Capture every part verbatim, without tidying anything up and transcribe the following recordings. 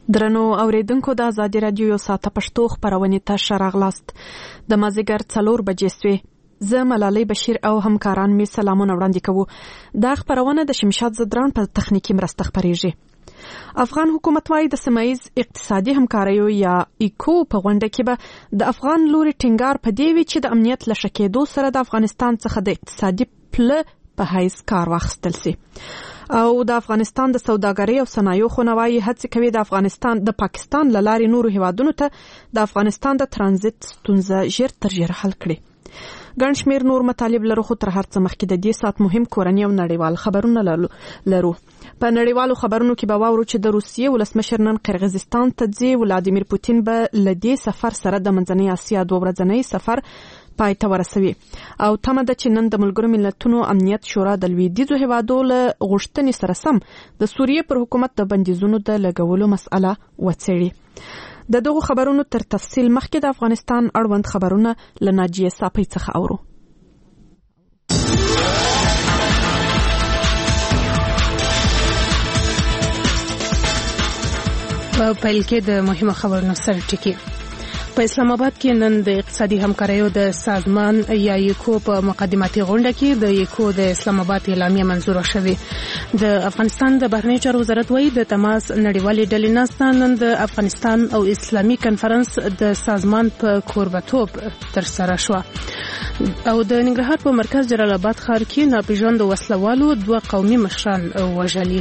درنو اوریدونکو د ازادي رادیو یو ساعته پښتو خبرونه ته ښه راغلاست. د مازیګر څلور بجې سوې. زه ملالۍ بشیر او همکاران می سلامونه وړاندې کوو. دا خبرونه د شمشاد زدران په تخنیکی مرسته خبريږي. افغان حکومت وايي د سیمایي اقتصادي همکاریو یا ایکو په غونډه کې به د افغان لوري ټینګار په دی وی چې د امنیت لشکېدو سره د افغانستان څخه د اقتصادي پله په حیث کار واخیستل شي. او د افغانستان د سوداګرۍ او صنایعو خونوایي هڅې کوي د افغانستان د پاکستان له لارې نورو هیوادونو ته د افغانستان د ترانزیت ستونزه ژر تر ژره حل کړي. ګڼ شمېر نور مطالب لرو، خو تر هر څه مخکې د دې ساعت مهم کورني او نړیوال خبرونه لرو. په نړیوالو خبرونو کې به واورو چې د روسیې ولسمشر نن قرغیزستان ته ځي. ولادیمیر پوتین به له دې سفر سره د منځنۍ اسیا دوه ورځنی سفر پای ته ورسوي. او تمه ده چې نن د ملګرو ملتونو امنیت شورا د لویدیځو هیوادو له غوښتنې سره سم د سوریې پر حکومت د بندیزونو د لګولو مسأله وڅېړي. د دغو خبرونو تر تفصیل مخکې د افغانستان اړوند خبرونه له ناجیه صافی څخه اورو. په پیل کې د مهمه خبرونو سره ټکی. په اسلام آباد کې نن د اقتصادي همکاریو د سازمان یا ایکو په مقدماتي غونډه کې د ایکو د اسلام آباد اعلامیه منظوره شوې. د افغانستان د بهرنیو چارو وزارت وايي د تماس نړیوالې ډلې ناسته نن د افغانستان او اسلامي کنفرانس د سازمان په کوربتوب ترسره شوه. او د ننګرهار په مرکز جلال آباد ښار کې ناپېژاندو وسلوالو دوه قومي مشران وژلي.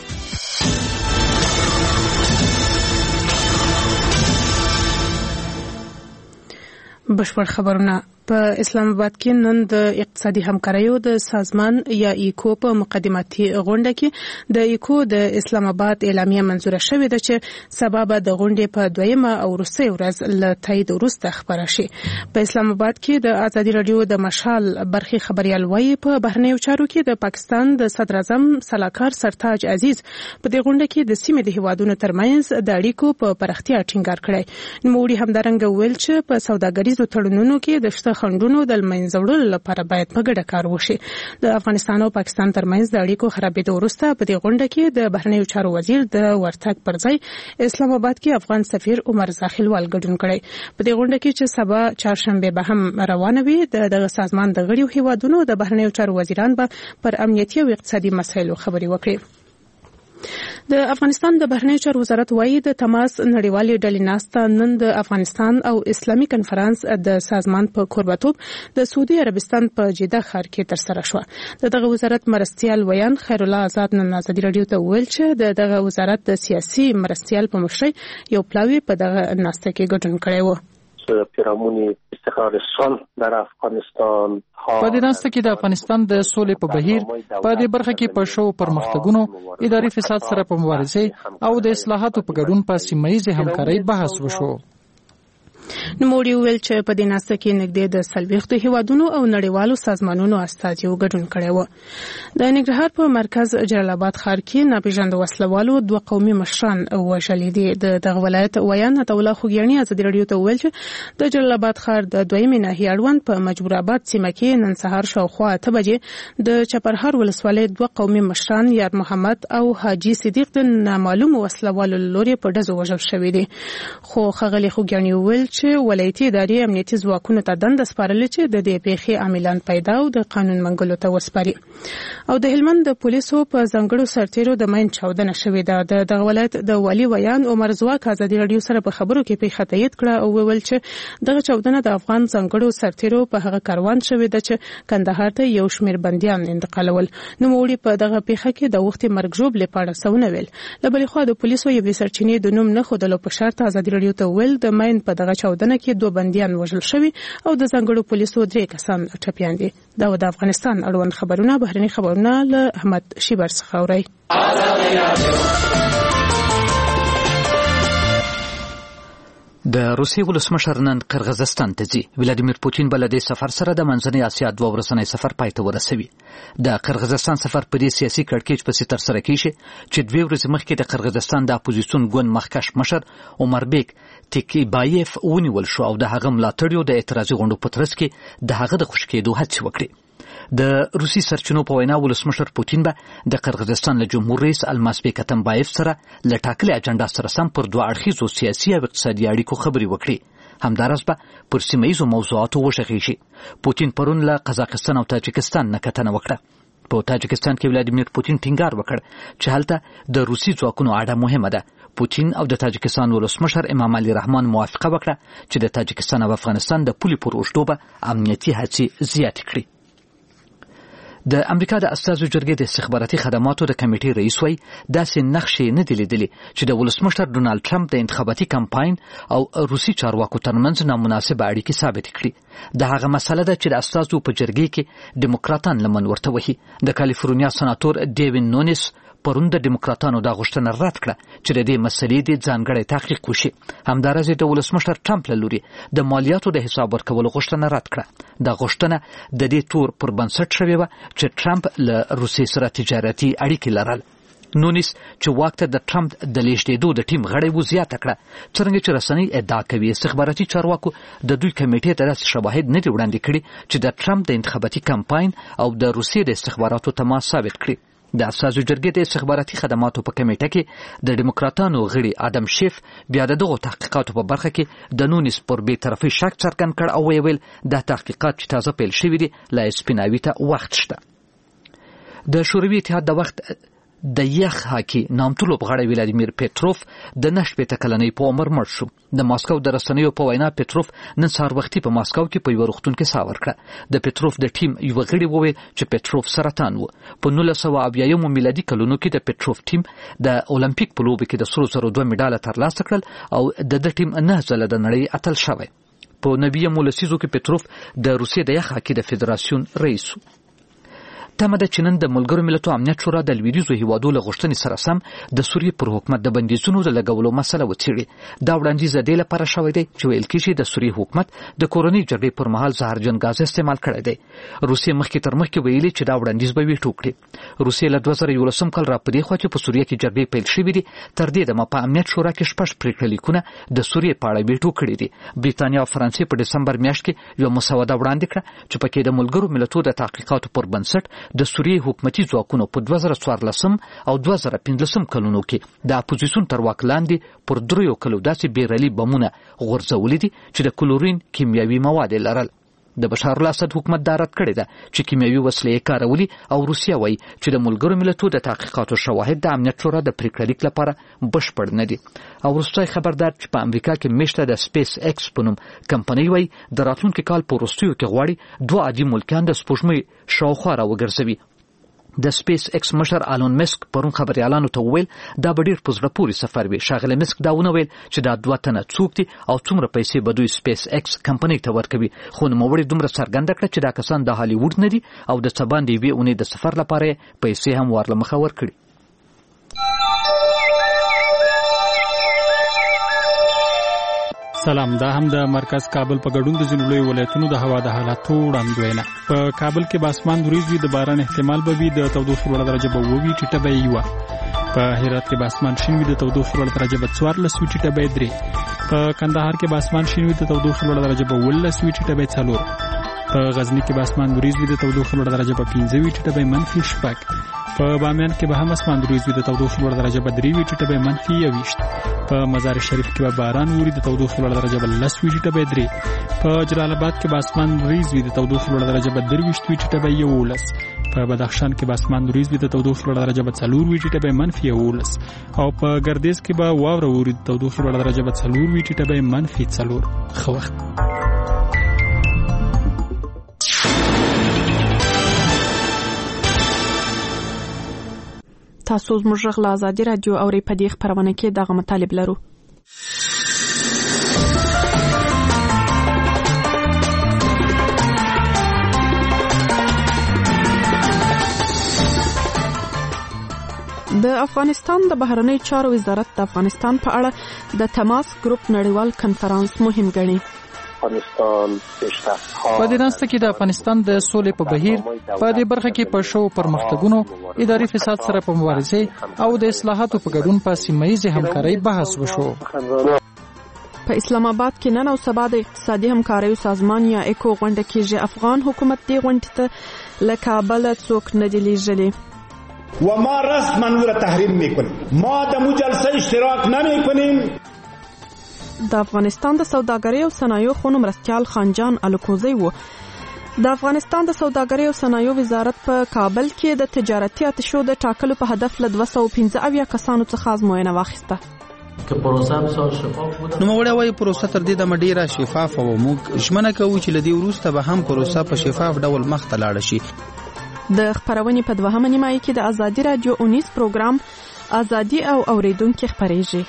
بشپړ خبرونه. په اسلام آباد کې نن د اقتصادي همکاریو د سازمان یا ایکو په مقدماتي غونډه کې د ایکو د اسلام آباد اعلامیه منظوره شوې ده چې سبا به د غونډې په دویمه او وروستۍ ورځ له تایید وروسته خپره شي. په اسلام آباد کې د ازادي رادیو د مشال برخي خبريال وايي په بهرنیو چارو کې د پاکستان د صدر اعظم سلاکار سرتاج عزیز په دې غونډه کې د سیمې د هیوادونو ترمنځ د اړیکو په پراختیا ټینګار کړی. نوموړي همدارنګه ویل چې په سوداګریزو تړونونو کې د شته خنډونو د منځ وړلو لپاره باید په ګډه کار وشي. د افغانستان او پاکستان ترمنځ د اړیکو خرابېدو وروسته په دې غونډه کې د بهرنیو چارو وزیر د ورتګ پر ځای اسلام آباد کې افغان سفیر عمر زاخیلوال ګډون کړی. په دې غونډه کې چې سبا چهارشنبه به هم روانه وي د دغه سازمان د غړیو هیوادونو د بهرنیو چارو وزیران به پر امنیتي او اقتصادي مسایلو خبرې وکړي. د افغانستان د بهرنیو چارو وزارت وايي د تماس نړیوالې ډلې ناسته نن د افغانستان او اسلامي کنفرانس د سازمان په کوربتوب د سعودي عربستان په جده ښار کې ترسره شوه. د دغه وزارت مرستیال ویان خیر الله آزاد نن ازادي رادیو ته ویل چې د دغه وزارت د سیاسي مرستیال په مشرۍ یو پلاوی په دغه ناسته کې ګډون کړی و. پیرامون استقرار صلح در افغانستان په دې ناسته کې د افغانستان د سولې په بهیر په دې برخه کې په شو پرمختګونو، اداري فساد سره په مبارزه او د اصلاحاتو په ګډون په سیمه‌ییزې همکارۍ بحث وشو. نوموړي ویل چې په دې ناسته کې نږدې د څلوېښتو هیوادونو او نړیوالو سازمانونو استازیو ګډون کړی و. د ننګرهار په مرکز جلال آباد ښار کې ناپېژاندو وسلوالو دوه قومي مشران وژلي دي. د دغه ولایت ویان عطاالله خوږیاڼي ازادي رادیو ته ویل چې د جلال آباد ښار د دویمې ناحیې اړوند په مجبور آباد سیمه کې نن سهار شاوخوا اته بجې د چپرهار ولسوالۍ دوه قومي مشران یار محمد او حاجي صدیق د نامعلومو وسلوالو له لورې په ډزو وژل شوي دي. خو ښاغلي خوږیاڼي ویل چې ولایتي ادارې امنیتي ځواکونو ته دنده سپارلې چې د دې پیښې عاملان پیدا او د قانون منګولو ته وسپاري. او د هلمند د پولیسو په ځانګړو سرتیرو د ماین چاودنه شوې ده. د دغه ولایت د والي ویان عمر زواک ازادي رادیو سره په خبرو کې پیښه تایید کړه او ویل چې دغه چاودنه د افغان ځانګړو سرتیرو په هغه کاروان شوې ده چې کندهار ته یو شمېر بندیان انتقالول. نوموړي په دغه پیښه کې د وخت مرګ ژوبلې په اړه څه ونه ویل. له بلې خوا د پولیسو یوې سرچینې د نوم نه ښودلو په شرط ازادي رادیو ته ویل د ماین په دغه چاودنه کې دوه بندیان وژل شوي او د ځانګړو پولیسو درې کسان ټپیان دي. دا د افغانستان اړوند خبرونه. بهرني خبرونه له احمد شیبر څخه اورئ. د روسیې ولسمشر نن قرغیزستان ته ځي. ولادیمیر پوتین بل د سفر سره د منځنۍ اسیا دوه ورځنی سفر پای ته ورسوي. د قرغیزستان سفر په دې سیاسي کړکېچ پسې ترسره کیږي چې دوه ورځې مخکې د قرغیزستان د اپوزیسیون ګوند مخکښ مشر عمر بیک تیکیبایف ونیول شو او د هغه ملاتړیو د اعتراضي غونډو په ترڅ کې د هغه د خوشی کېدو هڅې وکړې. د روسي سرچینو په وینا ولسمشر پوتین به د قرغیزستان له جمهور رئیس الماسبیک اتمبایف سره له ټاکلې اجنډا سره سم پر دوه اړخیزو سیاسي او اقتصادي اړیکو خبرې وکړي. همداراز به پر سیمه ییزو موضوعاتو وغږیږي. پوتین پرون له قزاقستان او تاجکستان نه کتنه وکړه. په تاجکستان کې ولادیمیر پوتین ټینګار وکړ چې هلته د روسي ځواکونو اړه مهمه ده. پوتین او د تاجکستان ولسمشر امام علي رحمان موافقه وکړه چې د تاجکستان او افغانستان د پولې پر اوږدو به امنیتي هڅې زیاتې کړي. د امریکا د استازو جرګې د استخباراتي خدماتو د کمیټې رئیس وایي داسې نقشې نه دي لیدلې چې د ولسمشر ډونالد ټرمپ د انتخاباتي کمپاین او روسي چارواکو ترمنځ نامناسبه اړیکې ثابت کړي. د هغه مسله ده چې د استازو په جرګې کې ډیموکراتان لمن ورته وهي. د کالیفورنیا سناتور ډیوین نونیس پرون د ډیموکراتانو دا غوښتنه رد کړه چې د دې مسلې د ځانګړی تحقیق وشي. همداراز د ولسمشر ټرمپ له لوري د مالیاتو د حساب ورکولو غوښتنه رد کړه. دا غوښتنه د دې تور پر بنسټ شوې وه چې ټرمپ له روسیې سره تجارتي اړیکې لرل. نونیس چې واک ته د ټرمپ د لیږدېدو د ټیم غړی و زیاته کړه څرنګه چې رسنۍ ادعا کوي استخباراتي چارواکو د دوی کمیټې ته داسې شواهد نه دي وړاندې کړي چې د ټرمپ د انتخاباتي کمپاین او د روسیې د استخباراتو تماس ثابت کړي. د استازو جرګې د استخباراتي خدماتو په کمیټه کې د ډیموکراتانو غړي ادم شیف بیا د دغو تحقیقاتو په برخه کې د نونیس پر بې طرفۍ شک څرګند کړ او ویل دا تحقیقات چې تازه پیل شوي دي لا سپیناوي ته وخت شته. د شوروي اتحاد د وخت د یخ هاکي نامتو لوبغاړی ولادیمیر پټروف د نه شپېته کلنۍ په عمر مړ شو. د ماسکو د رسنیو په وینا پټروف نن سهار وختي په ماسکو کې په یو روغتون کې ساه ورکړه. د پټروف د ټیم یو غړي وویل چې پټروف سرطان و. په نولس سوه اویایم میلادي کلونو کې د پټروف ټیم د اولمپیک په لوبو کې د سرو زرو دوه مډاله ترلاسه کړل او د د ټیم نه ځله د نړۍ اتل شوی. په نویم ولسیزو کې پټروف د روسیې د یخ هاکي د فدراسیون رئیس و. تمه ده چې نن د ملګرو ملتونو امنیت شورا د لویدیځو هیوادو له غوښتنې سره سم د سوریې پر حکومت د بندیزونو د لګولو مسله وڅېړي. دا وړاندیز د دې لپاره شوی دی چې ویل کېږي د سوریې حکومت د کورنۍ جګړې پر مهال زهرجن ګاز استعمال کړی دی. روسیې مخکې تر مخکې ویلي چې دا وړاندیز به ویټو کړي. روسیې له دوه زره یولسم کال راپدې خوا چې په سوریه کې جګړې پیل شوې دي تر دې دمه په امنیت شورا کې شپږ پرېکړه لیکونه د سوریې په اړه ویټو کړي دي. بریتانیا او فرانسې په ډسمبر میاشت کې یو مسوده وړاندې کړه چې پکې د ملګرو ملتونو د تحقیقاتو پر بنسټ د سوریې حکومت ځواکونو په دوه زره څوارلسم او دوه زره پنځلسم کلونو کې د اپوزیسیون تر واک لاندې پر دریو کلو داسې بیرلي بمونه غورځولي دي چې د کلورین کیمیاوي مواد لرل. د بشار الاسد حکومت دا رد کړی ده چې کیمیاوي وسلې کارولي او روسیه وایي چې د ملګرو ملتونو د تحقیقاتو شواهد د امنیت شورا د پریکړه لیک لپاره بشپړ نه دي. او وروستی خبردار چې په امریکا کې میشته د سپیس ایکس په نوم کمپنۍ وایي د راتلونکي کال په وروستیو کې غواړي دوه عادي ملکیان د سپوږمۍ شاوخوا راوګرځوي. د سپیس ایکس مشر آلون مسک پرون خبريالانو ته وویل دا به ډېر په زړه پورې سفر وي. ښاغلی مسک دا ونه ویل چې دا دوه تنه څوک دي او څومره پیسې به دوی سپیس ایکس کمپنۍ ته ورکوي، خو نوموړي دومره څرګنده کړه چې دا کسان د هالیووډ نه دي او د څه باندې یوې اونۍ د سفر لپاره پیسې هم ورله مخه ورکړي. سلام، دا هم د مرکز کابل په ګډون د ځینو لوی ولایتونو د هوا د حالاتو وړاندوینه. په کابل کې به اسمان وریځ وي، د باران احتمال به وي، د تودوخې لوړه درجه به اووه وي، ټیټه به یې یوه. په هرات کې به اسمان شین وي، د تودوخې لوړه درجه به څوارلس وي، ټیټه به یې درې. په کندهار کې به اسمان شین وي، د تودوخې لوړه درجه به اوولس وي، ټیټه به یې څلور. په غزني کې به اسمان وریځ وي، د تودوخې لوړه درجه به پنځه وي، ټیټه به یې منفي شپږ. په بامیان کې به هم اسمان وریځ وي، د تودوخې لوړه درجه به درې وي، ټیټه به یې منفي یوویشت. په مزار شریف کې به باران ووري، د تودوخې لوړه درجه به لس وي، ټیټه به یې درې. په جلال آباد کې به اسمان وریځ وي، د تودوخې لوړه درجه به درویشت وي، ټیټه به یې یوولس. په بدخشان کې به اسمان وریځ وي، د تودوخې لوړه درجه به څلور وي، ټیټه به یې منفي یوولس. او په ګردیز کې به واوره ووري، د تودوخې لوړه درجه به څلور وي، ټیټه به یې منفي څلور. ښه وخت. تاسو زموږ غږ له ازادي رادیو اورئ. په دې خپرونه کې دغه مطالب لرو. د افغانستان د بهرنیو چارو وزارت د افغانستان په اړه د تماس ګروپ نړیوال کنفرانس مهم ګڼي. افغانستان په دې ناسته کې د افغانستان د سولې په بهیر په دې برخه کې په شو پرمختګونو، اداري فساد سره په مبارزه او د اصلاحاتو په ګډون په سیمه ییزه همکارۍ بحث وشو. په اسلام آباد کې نن او سبا د اقتصادي همکاریو سازمان یا ایکو غونډه کېږي. افغان حکومت دې غونډې ته له کابل څوک نه دي لیږلي و ما رسما او را تحریم میکنیم. ما در مو جلسه اشتراک نمیکنیم. د افغانستان د سوداګرۍ او صنایعو خونو مرستیال خانجان الکوزی و. د افغانستان د سوداګرۍ او صنایعو وزارت په کابل کې د تجارتي اتشو د ټاکلو په هدف له دوه سوه پنځه اویا کسانو څخه ازموینه واخیسته. که پروسه بسیار شفاف بوده. نو موږ وایو پروسه تر دې د ډیره شفاف او موږ ژمنه کوو چې لدی وروسته به هم پروسه په شفاف ډول مخ ته لاړ شي. د خبرونې په دوهمه نیمایي کې د ازادي رادیو اونیس پروګرام ازادي او اوریدونکو خبرېږي.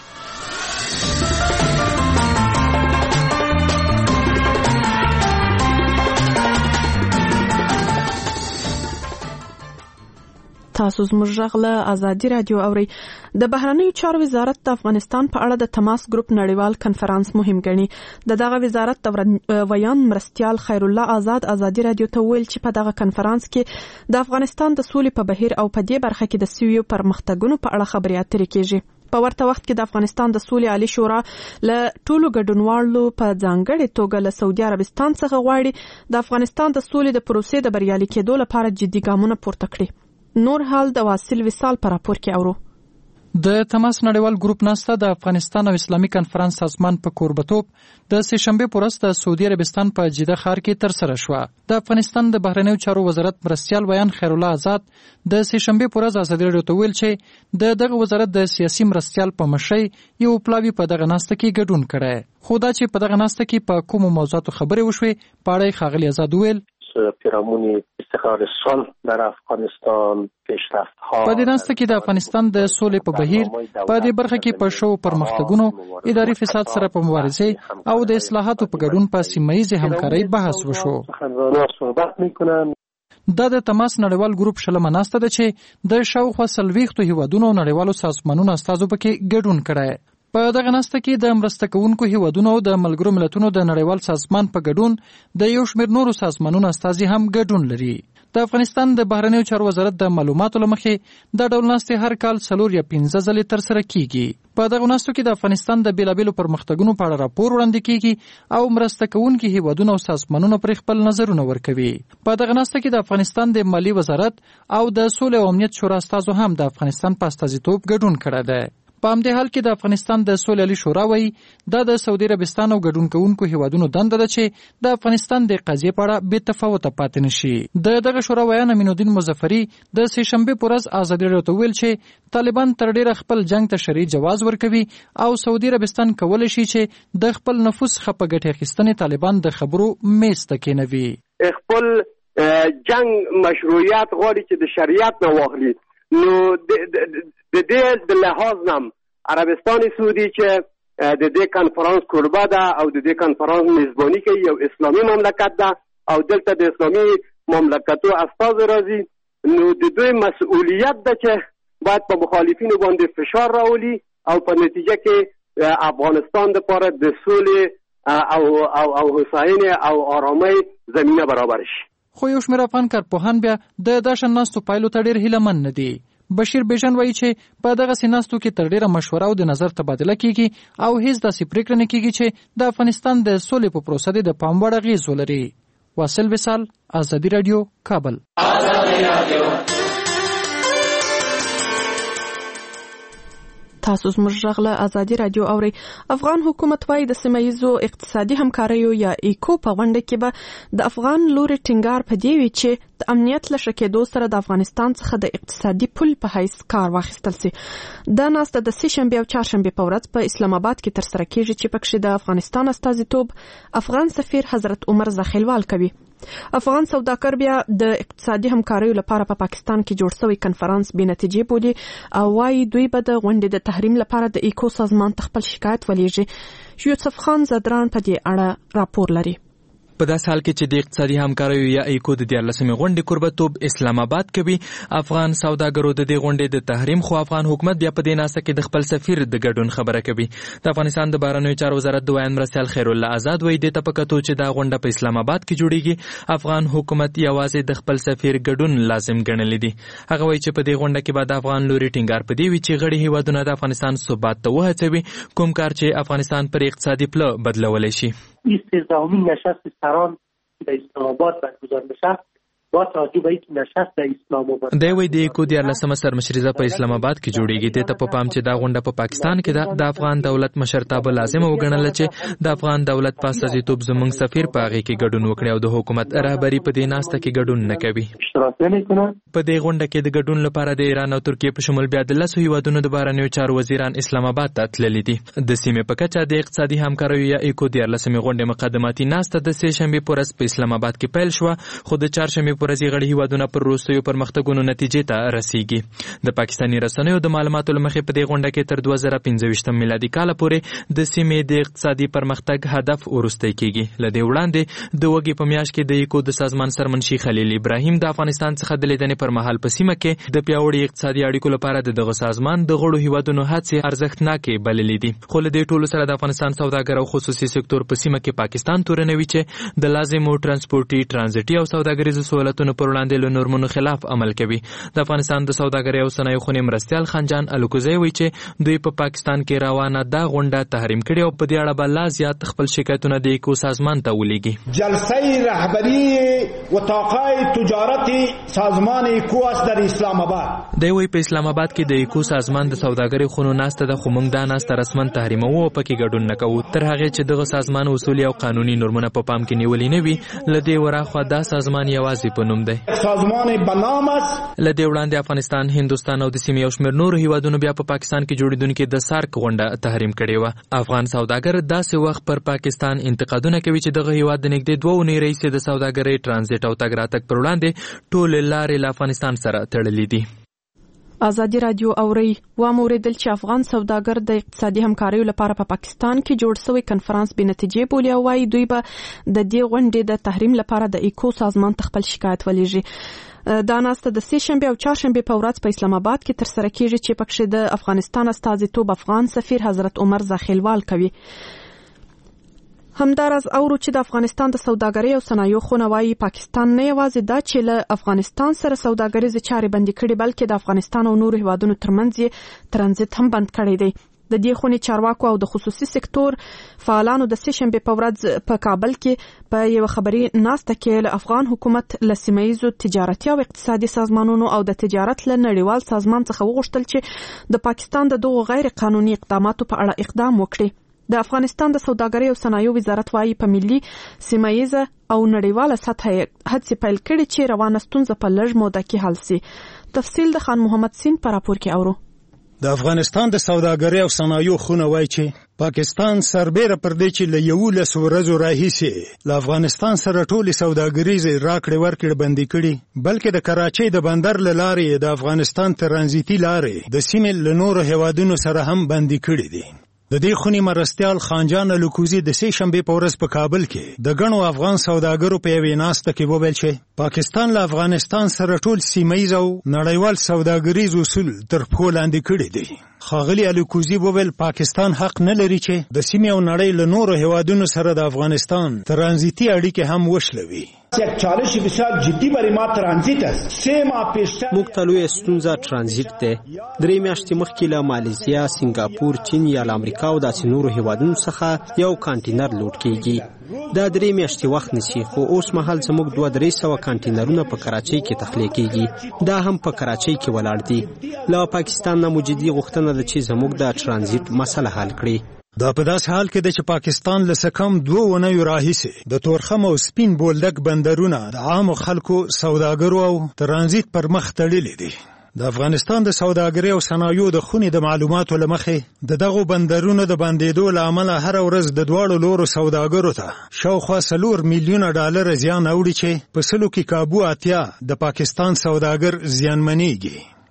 تاسو زموږ غږ له ازادي رادیو اورئ. د بهرنیو چارو وزارت د افغانستان په اړه د تماس ګروپ نړیوال کنفرانس مهم ګڼي. د دغه وزارت د ویان مرستیال خیر الله آزاد ازادي رادیو ته ویل چې په دغه کنفرانس کې د افغانستان د سولې په بهیر او په دې برخه کې د سویو پرمختګونو په اړه خبرې اترې کیږي. په ورته وخت کې د افغانستان د سولې عالی شورا له ټولو ګډونوالو په ځانګړې توګه له سعودي عربستان څخه غواړي د افغانستان د سولې د پروسې د بریالي کېدو لپاره جدي ګامونه پورته کړي. نور حال د واصل وصال پر راپور کې اورو. د تماس نړیوال ګروپ ناسته د افغانستان او اسلامي کنفرانس سازمان په کوربتوب د سه شنبه پر ورځ د سعودي عربستان په جده ښار کې تر سره شو. د افغانستان د بهرنیو چارو وزارت مرستیال ویان خیر الله آزاد د سه شنبه پر ورځ ازادي رادیو ته ویل چې د دغه وزارت د سیاسي مرستیال په مشرۍ یو پلاوی په دغه ناسته کې ګډون کړي. خو دا چې په دغه ناسته کې په کومو موضوعاتو خبرې وشوي په اړه خاغلی آزاد ویل پیرامون استقرار صلح در افغانستان پیشرفت ها. په دې ناسته کې د افغانستان د سولې په بهیر په دې برخه کې په شو پرمختګونو، اداري فساد سره په مبارزه او د اصلاحاتو په ګډون په سیمه ییزه همکارۍ بحث وشو. دا د تماس نړیوال ګروپ شلمه ناسته ده چې د شاوخوا څلوېښتو هیوادونو نړیوالو سازمانونو استازو پکې ګډون کړی. په دغه ناسته کې د مرسته کوونکو هیوادونو د ملګرو ملتونو د نړیوال سازمان په ګډون د یو شمېر نورو سازمانونو استازي هم ګډون لري. د افغانستان د بهرنیو چارو وزارت د معلوماتو لمخې د ډول ناستې هر کال څلور یا پنځه ځلې تر سره کیږي. په دغه ناستو کې د افغانستان د بیلابیلو پرمختګونو په اړه راپور وړاندې کیږي او مرسته کوونکي هیوادونو او سازمانونو پر خپل نظرونه ورکوي. په دغه ناسته کې د افغانستان د مالی وزارت او د سولې او امنیت شورا استازو هم د افغانستان په استازیتوب ګډون کړی دی. په همدې حال کې د افغانستان د سولې عالی شورا وایي دا د سعودي عربستان او ګډون کوونکو هیوادونو دنده ده چې د افغانستان د قضیې په اړه بې تفاوته پاتې نشي. د دغه شورا ویان امین الدین مظفري د سه شنبه پر ورځ ازادي رادیو ته ویل چې طالبان تر ډیره خپل جنگ ته شرعي جواز ورکوي او سعودي عربستان کولی شي چې د خپل نفوذ څخه په ګټې اخیستنې طالبان د خبرو میز ته کېنوي. خپل جنگ مشروعیت غواړي چې د شریعت نه واخلي. نو د دې د لحاظ نم عربستان سعودي چې د دې کنفرانس کوربه ده او د دې کنفرانس میزبانی کوي، یو اسلامي مملکت ده او دلته د اسلامي مملکتو استازي راځي. نو د دوی مسؤلیت ده چې باید په مخالفینو باندې فشار راولي او په نتیجه کې افغانستان لپاره د سولې او او او هوساینې او آرامۍ زمینه برابر شي. خو یو شمېر افغان کارپوهان بیا د داشن ناستو پایلو ته ډېر هیلهمن نه دي. بشیر بیژن وایي چې په دغه سیناستو کې تر ډیره مشوره او د نظر تبادله کیږي او هیڅ داسې پریکړه نه کیږي چې د افغانستان د سولې په پروسه د پام وړ اغیز ولري. واصل وصال، ازادي رادیو، کابل. تاسو زموږ غږ له ازادي رادیو اورئ. افغان حکومت وايي د سیمه ییزو اقتصادي همکاریو یا ایکو په غونډه کې به د افغان لوري ټینګار په دی وی چې د امنیت له ښه کېدو سره د افغانستان څخه د اقتصادي پل په حیث کار واخیستل سي. دا ناسته د سه شنبه او چهارشنبه په ورځ په اسلام آباد کې تر سره کیږي چې پکې د افغانستان استازیتوب افغان سفیر حضرت عمر زخیلوال کوي. افغان سوداګر بیا د اقتصادي همکاریو لپاره په پا پاکستان کې جوړ شوی کنفرانس بې نتیجې بولي او وايي دوی به د غونډې د تحریم لپاره د ایکو سازمان ته خپل شکایت ولېږي. یوسف خان زدران په دې اړه راپور لري. په داس حال کې چې د اقتصادي همکاریو یا ایکو د دیارلسمې غونډې کوربتوب اسلام آباد کوي، افغان سوداګرو د دې غونډې د تحریم خو افغان حکومت بیا په دې ناسته کې د خپل سفیر د ګډون خبره کوي. د افغانستان د بهرنیو چارو وزارت د وایي مرستیال خیر الله آزاد وایي د تپکتو چې دا غونډه په اسلام آباد کې جوړیږي، افغان حکومت یوازې د خپل سفیر ګډون لازم ګڼلی دی. هغه وایي چې په دې غونډه کې به د افغان لوري ټینګار په دې وي چې غړي هیوادونه د افغانستان ثبات ته وهڅوي، کوم کار چې افغانستان پر اقتصادي پله بدلولی شي. سیزدهمین نشست سران در اسلام آباد برگزار میشه با توجه به اینکه نشست در اسلام آباد دی وایي د ایکو دیارلسمه سرمشریزه په اسلام آباد کې جوړیږي. دې ته په پام چې دا غونډه په پاکستان کې ده، د افغان دولت مشرتابه لازمه وګڼله چې د افغان دولت په استازیتوب زموږ سفیر په هغې کې ګډون وکړي او د حکومت رهبري په دې ناسته کې ګډون نه کوي. په دې غونډه کې د ګډون لپاره د ایران او ترکیې په شمول بیا د لسو هیوادونو د بهرنیو چارو وزیران اسلام آباد ته تللي دي. د سیمې په کچه د اقتصادي همکاریو یا ایکو دیارلسمې غونډې مقدماتي ناسته د سې شنبې په ورځ په اسلام آباد کې پیل شوه، خو د چهارشنبې په ورځ یې غړي هیوادونه پر وروستیو پرمختګونو نتیجې ته رسیږي. د پاکستاني رسنیو د معلوماتو له مخې په دې غونډه کې تر دوه زره پنځه ویشتم میلادي کاله پورې د سیمې د اقتصادي پرمختګ هدف وروستی کیږي. له دې وړاندې د وږي په میاشت کې د ایکو د سازمان سرمنشي خلیل ابراهیم د افغانستان څخه د لیدنې پر مهال په سیمه کې د پیاوړي اقتصادي اړیکو لپاره د دغه سازمان د غړو هیوادونو هڅې ارزښتناکې بللې دي. خو له دې ټولو سره د افغانستان سوداګر او خصوصي سکتور په سیمه کې پاکستان تورنوي چې د لازمو ترانسپورتي، ټرانزیټي او سوداګریزو سہولتونو پر وړاندې له نورمونو خلاف عمل کوي. د افغانستان د سوداګرۍ او صنایعو خونې مرستیال خانجان الوکوزی وایي چې دوی په پاکستان کې روانه دا غونډه تحریم کړې او په دې اړه به لا زیات خپل شکایتونه د ایکو سازمان ته ولیږي. جلسه رهبری و طاقه تجارت سازمان ایکو است در اسلام آباد. دی وایي په اسلام آباد کې د ایکو سازمان د سوداګرۍ خونو ناسته ده، خو موږ دا ناسته رسما تحریموو او پکې ګډون نه کوو تر هغې چې دغه سازمان اصولي او قانوني نورمونه په پام کې نیولي نه وي. له دې وراخوا دا سازمان یوازې په نوم دی. سازمان بنام است. له دې وړاندې افغانستان، هندوستان او د سیمې یو شمېر نورو هیوادونو بیا په پاکستان کې جوړېدونکې د سارک غونډه تحریم کړې وه. افغان سوداګر داسې وخت پر پاکستان انتقادونه کوي چې دغه هیواد د نږدې دوه اونۍ راهیسې د سوداګرۍ، ټرانزیټ او تګ راتګ پر وړاندې ټولې لارې له افغانستان سره تړلې دي. ازادي رادیو اوري و موریدل چې افغان سوداګر د اقتصادي همکاریو لپاره په پا پاکستان کې جوړ شوی کنفرانس بې نتیجې بولي او وايي دوی به د دې غونډې د تحریم لپاره د ایکو سازمان ته خپل شکایت ولېږي. دا ناسته د سې شنبې او چهارشنبې په ورځ په اسلام آباد کې ترسره کیږي چې پکې د افغانستان استازیتوب افغان سفیر حضرت عمر زاخیلوال کوي. همدارز اورو چې د افغانستان د سوداګرۍ او صنایعو خونه وايي پاکستان نه یوازې دا چې له افغانستان سره سوداګریزې چارې بندي کړي، بلکې د افغانستان او نورو هیوادونو ترمنځ یې ترانزیت هم بند کړی دی. د دې خونې چارواکو او د خصوصي سکتور فعالانو د سې شنبې په ورځ په کابل کې په یو خبري ناسته کې له افغان حکومت له سیمه‌ییزو تجارتي او اقتصادي سازمانونو او د تجارت له نړیوال سازمان څخه وغوښتل چې د پاکستان د دغو غیر قانوني اقداماتو په اړه اقدام وکړي. د افغانستان د سوداګرۍ او صنایعو وزارت وايي په ملي، سیمه‌ییزه او نړیواله سطحه هڅې پیل کړي چې روانه ستونزه په لږ موده کې حل شي. تفصیل د خان محمد سین په راپور کې اورو. د افغانستان د سوداګرۍ او صنایعو خونه وايي چې پاکستان سربېره پر دې چې له یولسو ورځو راهیسې له افغانستان سره ټولې سوداګریزې راکړې ورکړې بندي کړي، بلکې د کراچۍ د بندر له لارې د افغانستان ترانزیتي لارې د سیمې له نورو هیوادونو سره هم بندي کړي دي. د دې خونې مرستیال خانجان الوکوزی د سې شنبې په ورځ په کابل کې د ګڼو افغان سوداګرو په یوې ناسته کې وویل چې پاکستان له افغانستان سره ټول سیمه‌ییز او نړیوال سوداګریز اصول تر پښو لاندې کړي دي. ښاغلي الوکوزی وویل پاکستان حق نه لري چې د سیمې او نړۍ له نورو هیوادونو سره د افغانستان ترانزیتي اړیکې هم وشلوي. یک چالش بسیار جدی برای ما ترانزیت است. سه ماه پیشتر موږ ته لویه ستونزه ترانزیت ده. درې میاشتې مخکې له مالیزیا، سنگاپور، چین یا له امریکا او داسې نورو هیوادونو څخه یو کانټینر لوډ کیږي. دا درې میاشتې وخت نیسي، خو اوس مهال زموږ دوه درې سوه کانټینرونه په کراچۍ کې تخلیه کیږي. دا هم په کراچۍ کې ولاړ دي. له پاکستان نه مجدي غوښتنه ده چې زموږ د ترانزیت مسله حل کړي. دا په داسې حال کې ده چې پاکستان له څه کم دوه اونیو راهیسې د تورخم او سپین بولدک بندرونه د عامو خلکو، سوداګرو او ترانزیت پر مخ تړلي دي. د افغانستان د سوداګرۍ او صنایعو د خونې د معلوماتو له مخې د دغو بندرونو د بندېدو له امله هره ورځ د دواړو لورو سوداګرو ته شاوخوا څلور میلیونه ډالره زیان اوړي چې په سلو کې کابو اتیا د پاکستان سوداګر زیانمنېږي.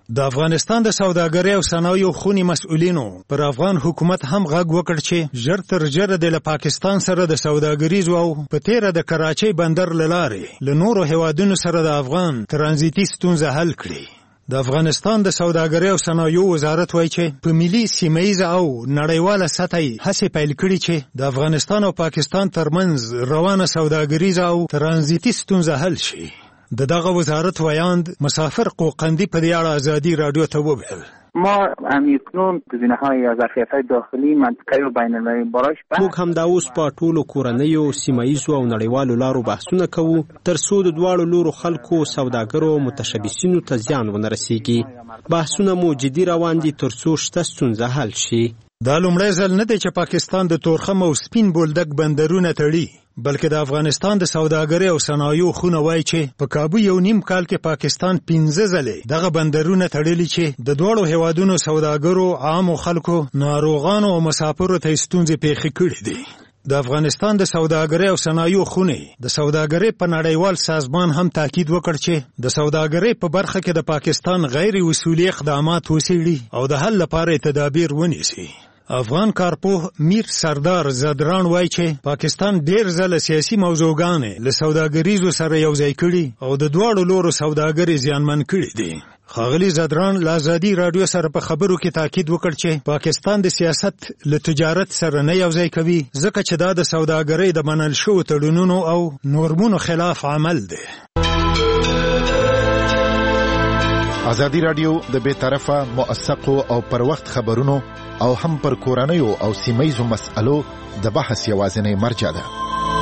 د افغانستان د سوداګرۍ او صنایعو خونی مسؤلینو پر افغان حکومت هم غږ وکړ چې ژر تر ژره د پاکستان سره د سوداګریزو او په تیره د کراچۍ بندر له لارې له نورو هیوادونو سره د افغان ترانزیتي ستونزه حل کړي. د افغانستان د سوداګرۍ او صنایعو وزارت وایي چې په ملي سیمه‌ایزه او نړیواله سطح هڅې پیل کړي چې د افغانستان او پاکستان ترمنځ روانه سوداګریزه او ترانزیتي ستونزه حل شي. د دغه وزارت ویاند مسافر قوقندی په دې اړه ازادي رادیو ته وویل: ما همیکنون گزینه‌های یا ظرفیت‌های داخلی منطقه‌ای و بین‌المللی براش موږ هم دا اوس په ټولو کورنیو سیمایزو او نړیوالو لارو بحثونه کوو تر څو د دواړو لورو خلکو سوداګرو متشبثینو ته زیان ونه رسیږي. بحثونه مو جدي روان دي تر څو شته ستونزه حل شي. دا لومړی ځل نه دی چې پاکستان د تورخم او سپین بولدک بندرونه تړي، بلکې د افغانستان د سوداګرۍ او صنایعو خونه وایي چې په کابو یو نیم کال کې پاکستان پنځه ځلې دغه بندرونه تړلي چې د دواړو هیوادونو سوداګرو، عامو خلکو، ناروغانو او مسافرو ته ستونزې پیښې کړي دي. د افغانستان د سوداګرۍ او صنایعو خونه د سوداګرۍ په نړیوال سازمان هم تاکید وکړ چې د سوداګرۍ په برخه کې د پاکستان غیر اصولي اقدامات وڅېړي او د حل لپاره تدابیر ونیسي. افغان کارپوه میر سردار زدران وایي چې پاکستان ډیر ځله سیاسي موضوعګانې له سوداګریزو سره یوځای کړي او د دواړو لورو سوداګري زیانمن کړي دي. ښاغلي زدران له ازادي رادیو سره په خبرو کې تاکید وکړ چې پاکستان د سیاست له تجارت سره نه یوځای کوي ځکه چې دا د سوداګرۍ د منل شوو تړونونو او نورمونو خلاف عمل دی. ازادي رادیو د بې طرفه، موثقو او پر وخت خبرونو او هم پر کورنیو او سیمایزو مسألو د بحث یوازینی مرجع ده.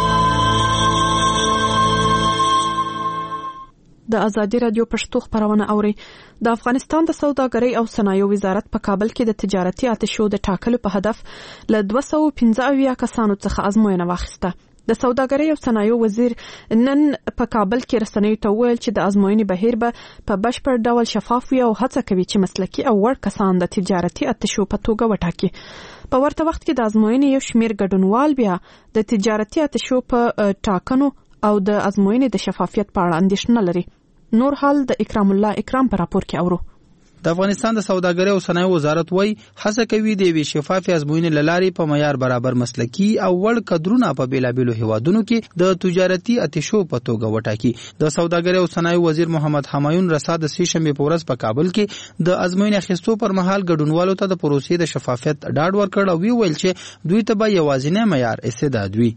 د ازادي رادیو پښتو خبرونه اوري. د افغانستان د سوداګرۍ او صنایعو وزارت په کابل کې د تجارتي آتشو د ټاکلو په هدف له دوه سوه پنځه اویا کسانو څخه ازموینه واخیسته. د سوداګرۍ او صنایعو وزیر نن په کابل کې رسنیو ته وویل چې د ازموینې بهیر به په بشپړ ډول شفاف وي او هڅه کوي چې مسلکي او وړ کسان د تجارتي آتشو په توګه وټاکي. په ورته وخت کې د ازموینې یو شمیر ګډونوال بیا د تجارتي آتشو په ټاکنو او د ازموینې د شفافیت په اړه اندېښنه لري. نور حال د اکرام الله اکرام په راپور کې اورو. د افغانستان د سوداګرۍ او صنایعو وزارت وایي هڅه کوي د یوې شفافې ازموینې له لارې په معیار برابر مسلکي او وړ کدرونه په بیلابیلو هیوادونو کې د تجارتي آتشو په توګه وټاکي. د سوداګرۍ او صنایعو وزیر محمد حمایون رسا د سې شنبې په ورځ په کابل کې د ازموینې اخیستو پر مهال ګډونوالو ته د پروسې د شفافیت ډاډ ورکړ او ویل چې دوی ته به یوازینی معیار استعداد وي.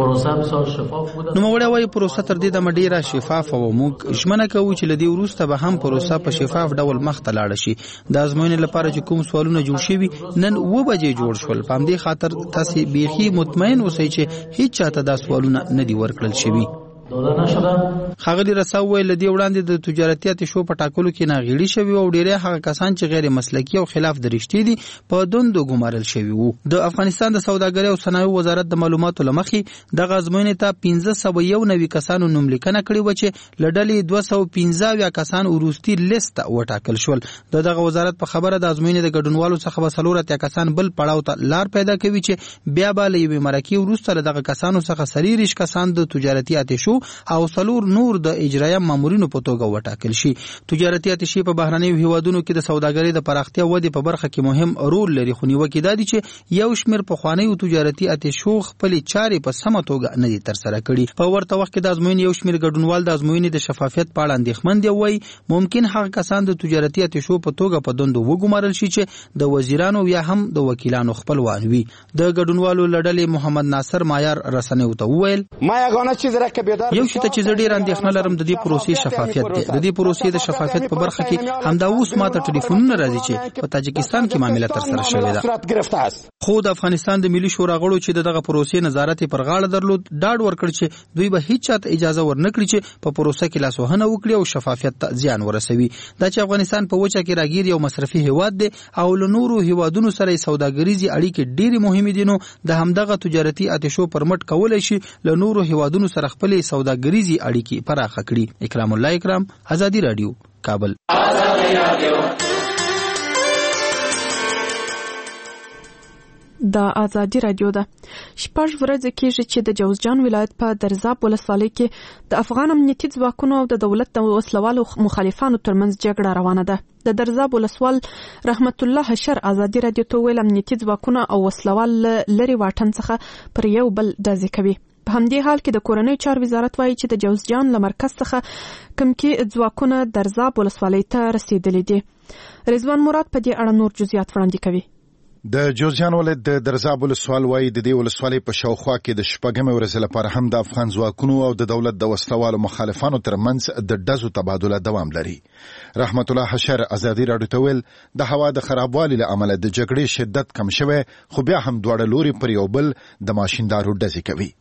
نوموړی وایي پروسه تر دې دمه ډیره شفاف او موږ ژمنه کوو چې له دې وروسته به هم پروسه په شفاف ډول مخ ته لاړه شي. د ازموینې لپاره چې کوم سوالونه جوړ شوي نن اوه بجې جوړ شول. په همدې خاطر تاسو بیخي مطمئن اوسئ چې هیڅ چاته دا سوالونه نه دي ورکړل شوي. ښاغلي رسا وویل له دې وړاندې د تجارتي آتشو په ټاکلو کې ناغېړي شوي او ډېری هغه کسان چې غیر مسلکي او خلاف درشتي دي په دندو ګمارل شوي وو. د افغانستان د سوداګرۍ او صنایعو وزارت د معلوماتو له مخې دغه ازموینې ته پنځه سوه یو نوي کسانو نوملیکنه کړې وه چې له ډلې دوه سوه پنځه اویا کسان وروستي لیست ته وټاکل شول. د دغه وزارت په خبره د ازموینې د ګډونوالو څخه به څلور اتیا کسان بل پړاو ته لار پیدا کوي چې بیا به له یوې مرکې وروسته له دغه کسانو څخه څلېرویشت کسان د تجارتي آتشو او څلور نور د اجرایه مامورینو په توګه وټاکل شي. تجارتي آتشې په بهرنیو هیوادونو کې د سوداګرۍ د پراختیا ودې په برخه کې مهم رول لري، خو نیوکې دا دي چې یو شمېر پخوانیو تجارتي آتشو خپلې چارې په سمه توګه نه دي ترسره کړي. په ورته وخت کې د ازموینې یو شمېر ګډونوال د ازموینې د شفافیت په اړه اندېښمن دي او وایي ممکن هغه کسان د تجارتي آتشو په توګه په دندو وګمارل شي چې د وزیرانو یا هم د وکیلانو خپلوان وي. د ګډونوالو له ډلې محمد ناصر مایار رسنیو ته وویل یو شی ته چې ډیر اندېښنه لرم د دې پروسې شفافیت دی. د دې پروسې د شفافیت په برخه کې همدا اوس ماته ټلیفونونه راځي چې په تاجکستان کې معامله ترسره شوې ده. خو د افغانستان د ملي شورا غړو چې دغه پروسې نظارت پر غاړه درلود ډاډ ورکړ چې دوی به هیڅ چاته اجازه ورنکړي چې په پروسه کې لاسوهنه وکړي او شفافیت ته زیان ورسوي. دا چې افغانستان په وچه کې راګیر یو مصرفي هیواد دی او له نورو هیوادونو سره سوداګریزي اړیکې ډېرې مهمې دي، نو د همدغه تجارتي آتشو پر مټ کولای شي له نورو هیوادونو سره خپلې سوداګریزي اړیکې پراخه کړي. اکرام الله اکرام، ازادي رادیو، کابل. د ازادي رادیو ده. شپږ ورځې کېږي چې د جوزجان ولایت په درزاب ولسوالۍ کې د افغان امنیتي ځواکونو او د دولت د وسلوالو مخالفانو ترمنځ جګړه روانه ده. د درزاب ولسوال رحمت الله حشر ازادي رادیو ته ویل امنیتي ځواکونه او وسلوال لري واټن څخه پر یو بل ډزې کوي. په همدې حال کې د کورنۍ چارو وزارت وایي چې د جوزجان له مرکز څخه کوم کې ځواکونه درزاب ولسوالۍ ته رسیدلي دي. رضوان مراد په دې اړه نور جزئیات وړاندې کوي. د جوزجان ولایت د درزاب ولسوال وایي د دې ولسوالۍ په شاوخوا کې د شپږمې ورځې لپاره هم د افغان ځواکونو او د دولت د وسلوالو مخالفانو ترمنځ د ډزو تبادله دوام لري. رحمت الله حشر ازادي راډیو ته ویل د هوا د خرابوالي له امله د جګړې شدت کم شوی، خو بیا هم دواړه لوري پر یو بل د ماشیندارو ډزې کوي.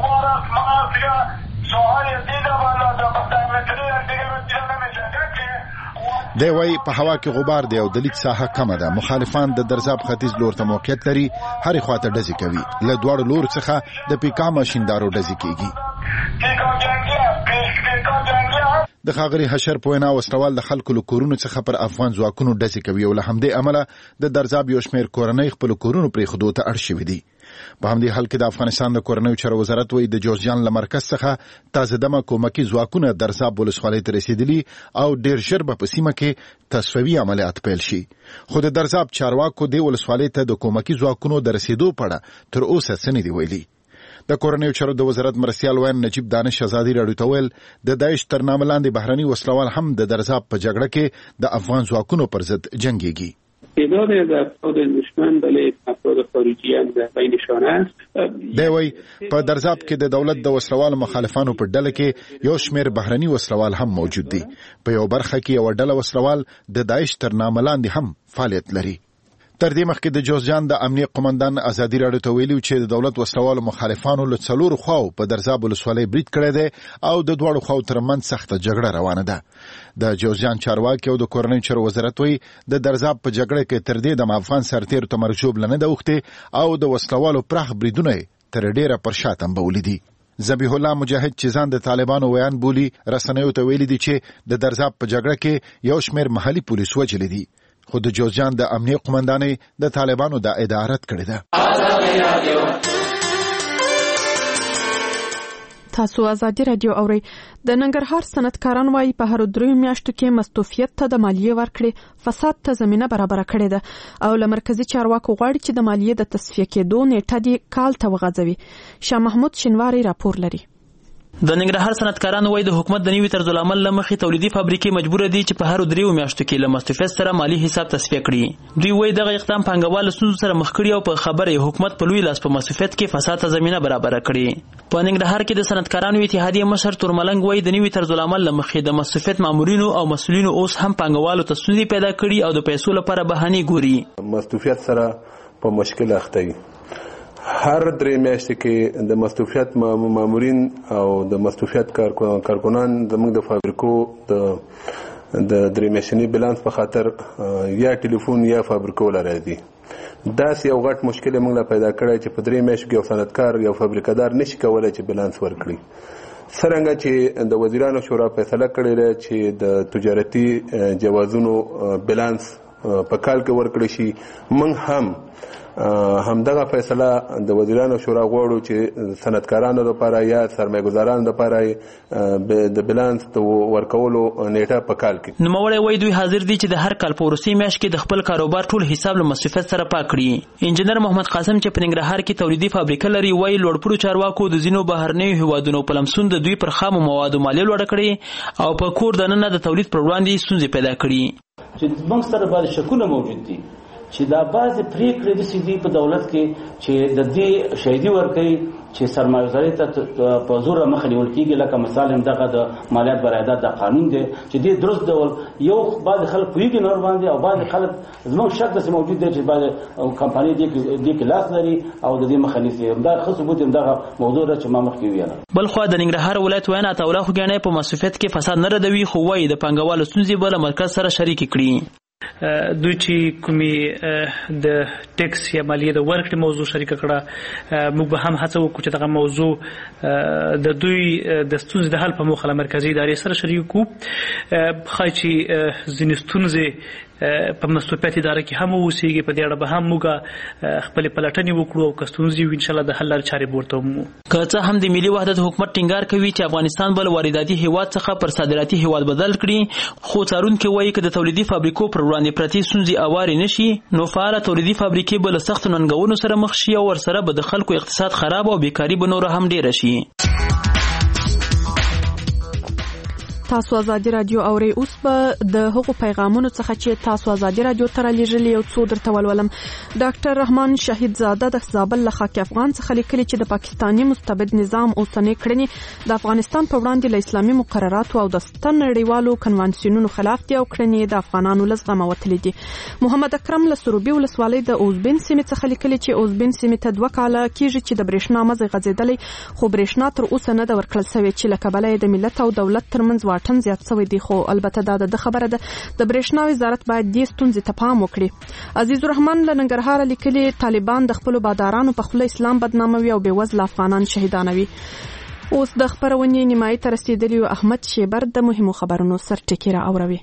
دی وایي په هوا کې غبار دی او د لیک ساحه کمه ده. مخالفان د درزاب ختیځ لور ته موقعیت لري، هرې خوا ته ډزې کوي. له دواړو لورو څخه د پیکا ماشیندارو ډزې کېږي. د ښاغلي حشر په وینا وسلوال د خلکو له کورونو څخه پر افغان ځواکونو ډزې کوي او له همدې امله د درزاب یو شمېر کورنۍ خپلو کورونو پرېښودو ته اړ شوي دي. په همدې حال کې د افغانستان د کورنیو چارو وزارت وایي د جوزجان له مرکز څخه تازه دمه کومکي ځواکونه درزاب ولسوالۍ ته رسېدلي او ډېر ژر به په سیمه کې تصفیوي عملیات پیل شي. خو د درزاب چارواکو دې ولسوالۍ ته د کومکي ځواکونو د رسېدو په اړه تر اوسه څه نه دي ویلي. د کورنیو چارو د وزارت مرستیال وین نجیب دانش ازادي راډیو ته ویل د داعش تر نامه لاندې بهرني وسلوال هم د درزاب په جګړه کې د افغان ځواکونو پر ضد جنګېږي. تعداد از افراد دشمن بله افراد خارجی هم در بینشان است. دی وایي په درزاب کې د دولت د وسلوالو مخالفانو په ډله کې یو شمېر بهرني وسلوال هم موجود دي. په یو برخه کې یو ډله وسلوال د داعش تر نامه لاندې هم فعالیت لري. تر دې مخکې د جوزجان د امنیه قومندان ازادي راډیو ته ویلي چې د دولت وسلوالو مخالفانو له څلورو خواو په درزاب ولسوالۍ برید کړی دی او د دواړو خواو ترمنځ سخته جګړه روانه ده. د جوزجان چارواکي او د کورنیو چارو وزارت وایي د درزاب په جګړه کې تر دې دمه افغان سرتېرو ته مرګ ژوبله نه ده اوښتې او د وسلوالو پراخ بریدونه یې تر ډېره پر شا تنبولي دي. ذبیح الله مجاهد چې ځان د طالبانو ویان بولي رسنیو ته ویلي دي چې د درزاب په جګړه کې یو شمېر محلي پولیس وژلي دي. خو د جوزجان د امنیه قومندانۍ د طالبانو دا ادعا رد کړې ده. تاسو ازادي راډیو اورئ. د ننګرهار صنعتکاران وایي په هرو دریو میاشتو کې مستوفیت ته د مالیې ورکړې فساد ته زمینه برابره کړې ده او له مرکزي چارواکو غواړي چې د مالیې د تصفیه کېدو نیټه دې کال ته وغځوي. شاه محمود شینواری راپور لري. د ننګرهار صنعتکاران وایي د حکومت د نوي طرز العمل له مخې تولیدي فابریکې مجبور دي چې په هر دریو میاشتو کې له مستوفیت سره مالی حساب تصفیه کړي. دوی وایي دغه اقدام پانګوال له ستونزو سره مخ کړي او په خبره حکومت په لوی لاس په مستوفیت کې فساد ته زمینه برابره کړي. په ننګرهار کې د صنعتکارانو اتحادیې مشر تورملنګ وایي د نوي طرز العمل له مخې د مستوفیت مامورینو او مسؤلینو اوس هم پانګوالو ته ستونزې پیدا کړي او د پیسو لپاره بهانې ګوري. مستوفیت سره په مشکل اخته دي. هر درې میاشتې کې د مستوفیت مامورین او د مستوفیت کارکنان زموږ د فابریکو د د درې میاشتني بیلانس په خاطر یا ټلیفون یا فابریکو له راځي. داسې یو غټ مشکل موږ له پیدا کړی چې په درې میاشتو کې یو صنعتکار یو فابریکهدار نشي کولی چې بیلانس ورکړي. څرنګه چې د وزیرانو شورا فیصله کړې ده چې د تجارتي جوازونو بیلانس په کال کې ورکړی شي، موږ هم همدغه فیصله د وزیرانو شورا غواړو چې صنعتکارانو لپاره یا سرمایه‌ګزارانو لپاره د بیلانس ورکولو نیټه په کال کې. نوموړی وایي دوی حاضر دي چې د هر کال په وروستۍ میاشت کې د خپل کاروبار ټول حساب له مستوفیت سره پاک کړي. انجینر محمد قاسم چې په ننګرهار کې تولیدي فابریکه لري وایي لوړپوړو چارواکو د ځینو بهرنیو هیوادونو په لمسون د دوی پر خامو موادو مالیه لوړه کړې او په کور دننه د تولید پر وړاندې ستونزې پیدا کړي. چې موږ سره باید شکونه موجود دي چې دا بعضې پریکړې داسې دي په دولت کې چې د دې شهیدي ورکوي چې سرمایه‌ګزارۍ ته په زوره مخه نیول کېږي. لکه مثال همدغه د مالیات برایدات د قانون دی چې دې درست ډول یو بعضې خلک پوهېږي نور باندې او بعضې خلک زموږ شک داسې موجود دی چې بعضې کمپنۍ دې کې لاس لري او د دې مخه نیسي. همدغه ښه ثبوت همدغه موضوع ده چې ما مخکې ویله. بل خوا د ننګرهار ولایت ویاند عطاالله خوږیاڼی په مستوفیت کې فساد نه ردوي خو وایي د پانګوالو ستونزې به له مرکز سره شریکې کړي. دوی چې کومې د ټیکس یا مالیې د ورکړې موضوع شریکه کړه، موږ به هم هڅه وکړو چې دغه موضوع د دوی د ستونزې د حل په موخه له مرکزي ادارې سره شریک کړو. ښایي چې ځینې ستونزې په مستوفیت اداره کې هم اوسېږي. په دې اړه به هم موږ خپلې پلټنې وکړو او که ستونزې وي انشاءالله د حل لارې چارې به ورته ومومو. که څه هم د ملي وحدت حکومت ټینګار کوي چې افغانستان به له وارداتي هیواد څخه پر صادراتي هیواد بدل کړي، خو څارونکي وایي که د تولیدي فابریکو پر وړاندې پرتې ستونزې اوارې نشي نو فعاله تولیدي فابریکې به له سختو ننګونو سره مخ شي او ورسره به د خلکو اقتصاد خراب او بیکاري به نوره هم ډیره شي. تاسو ازادي رادیو اورئ. اوس به د هغو پیغامونو څخه چې تاسو ازادي رادیو ته رالیږلي یو څو درته ولولم. ډاکټر رحمان شهید زاده د زابل له خاک افغان څخه لیکلي چې د پاکستاني مستبد نظام اوسنۍ کړنې د افغانستان په وړاندې له اسلامي مقرراتو او د ستر نړیوالو کنوانسیونونو خلاف دي او کړنې د افغانانو له زغمه وتلي دي. محمد اکرم له سروبي ولسوالۍ د اوزبین سیمې څخه لیکلي چې اوزبین سیمې ته دوه کاله کېږي چې د برېښنا مزی غځېدلی، خو برېښنا تر اوسه نه ده ورکړل سوې چې له کبله یې د ملت او دولت ترمنځ واټن زیات شوی دی. خو البته دا د خبره ده د برېښنا وزارت باید دې ستونزې ته پام وکړي. عزیز الرحمن له ننګرهاره لیکلي طالبان د خپلو بادارانو په خوله اسلام بدناموي او بېوزله افغانان شهیدانوي. اوس د خپرونې نیمایي ته رسېدلي احمد شیبر د مهمو خبرونو سرټکي را اوروي.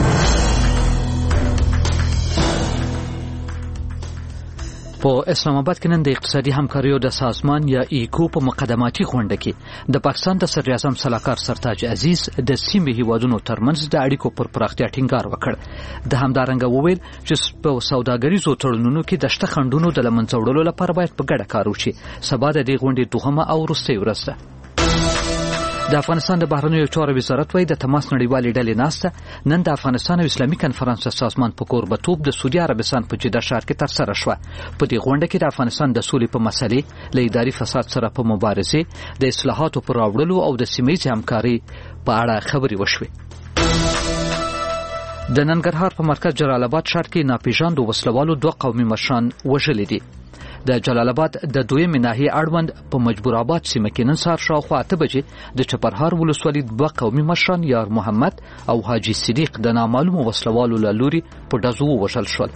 په اسلام آباد کې نن د اقتصادي همکاریو د سازمان یا ایکو په مقدماتي غونډه کې د پاکستان د صدر اعظم سلاکار سرتاج عزیز د سیمې هیوادونو ترمنځ د اړیکو پر پراختیا ټینګار وکړ. د همدارنګه وویل چې په سوداګریزو تړونونو کې د شته خنډونو د له منځه وړلو لپاره باید په ګډه کار وشي. سبا د دې غونډې دوهمه او وروستۍ ورځ ده. د افغانستان د بهرنیو چارو وزارت وايي د تماس نړیوالې ډلې ناسته نن د افغانستان او اسلامي کنفرانس سازمان په کوربتوب د سعودي عربستان په جده ښار کې ترسره شوه. په دې غونډه کې د افغانستان د سولې په مسلې، له اداري فساد سره په مبارزې، د اصلاحاتو پر راوړلو او د سیمه‌ییزې همکارۍ په اړه خبرې وشوې. د ننګرهار په مرکز جلال آباد ښار کې ناپېژاندو وسلوالو دوه قومي مشران وژلي دي. د جلال آباد د دویمې ناحیې اړوند په مجبور آباد سیمه کې نن سهار شاوخوا اته بجې د چپرهار ولسوالۍ دوه قومي مشران یار محمد او حاجي صدیق د نامعلومو وسلوالو له لوري په ډزو ووژل شول.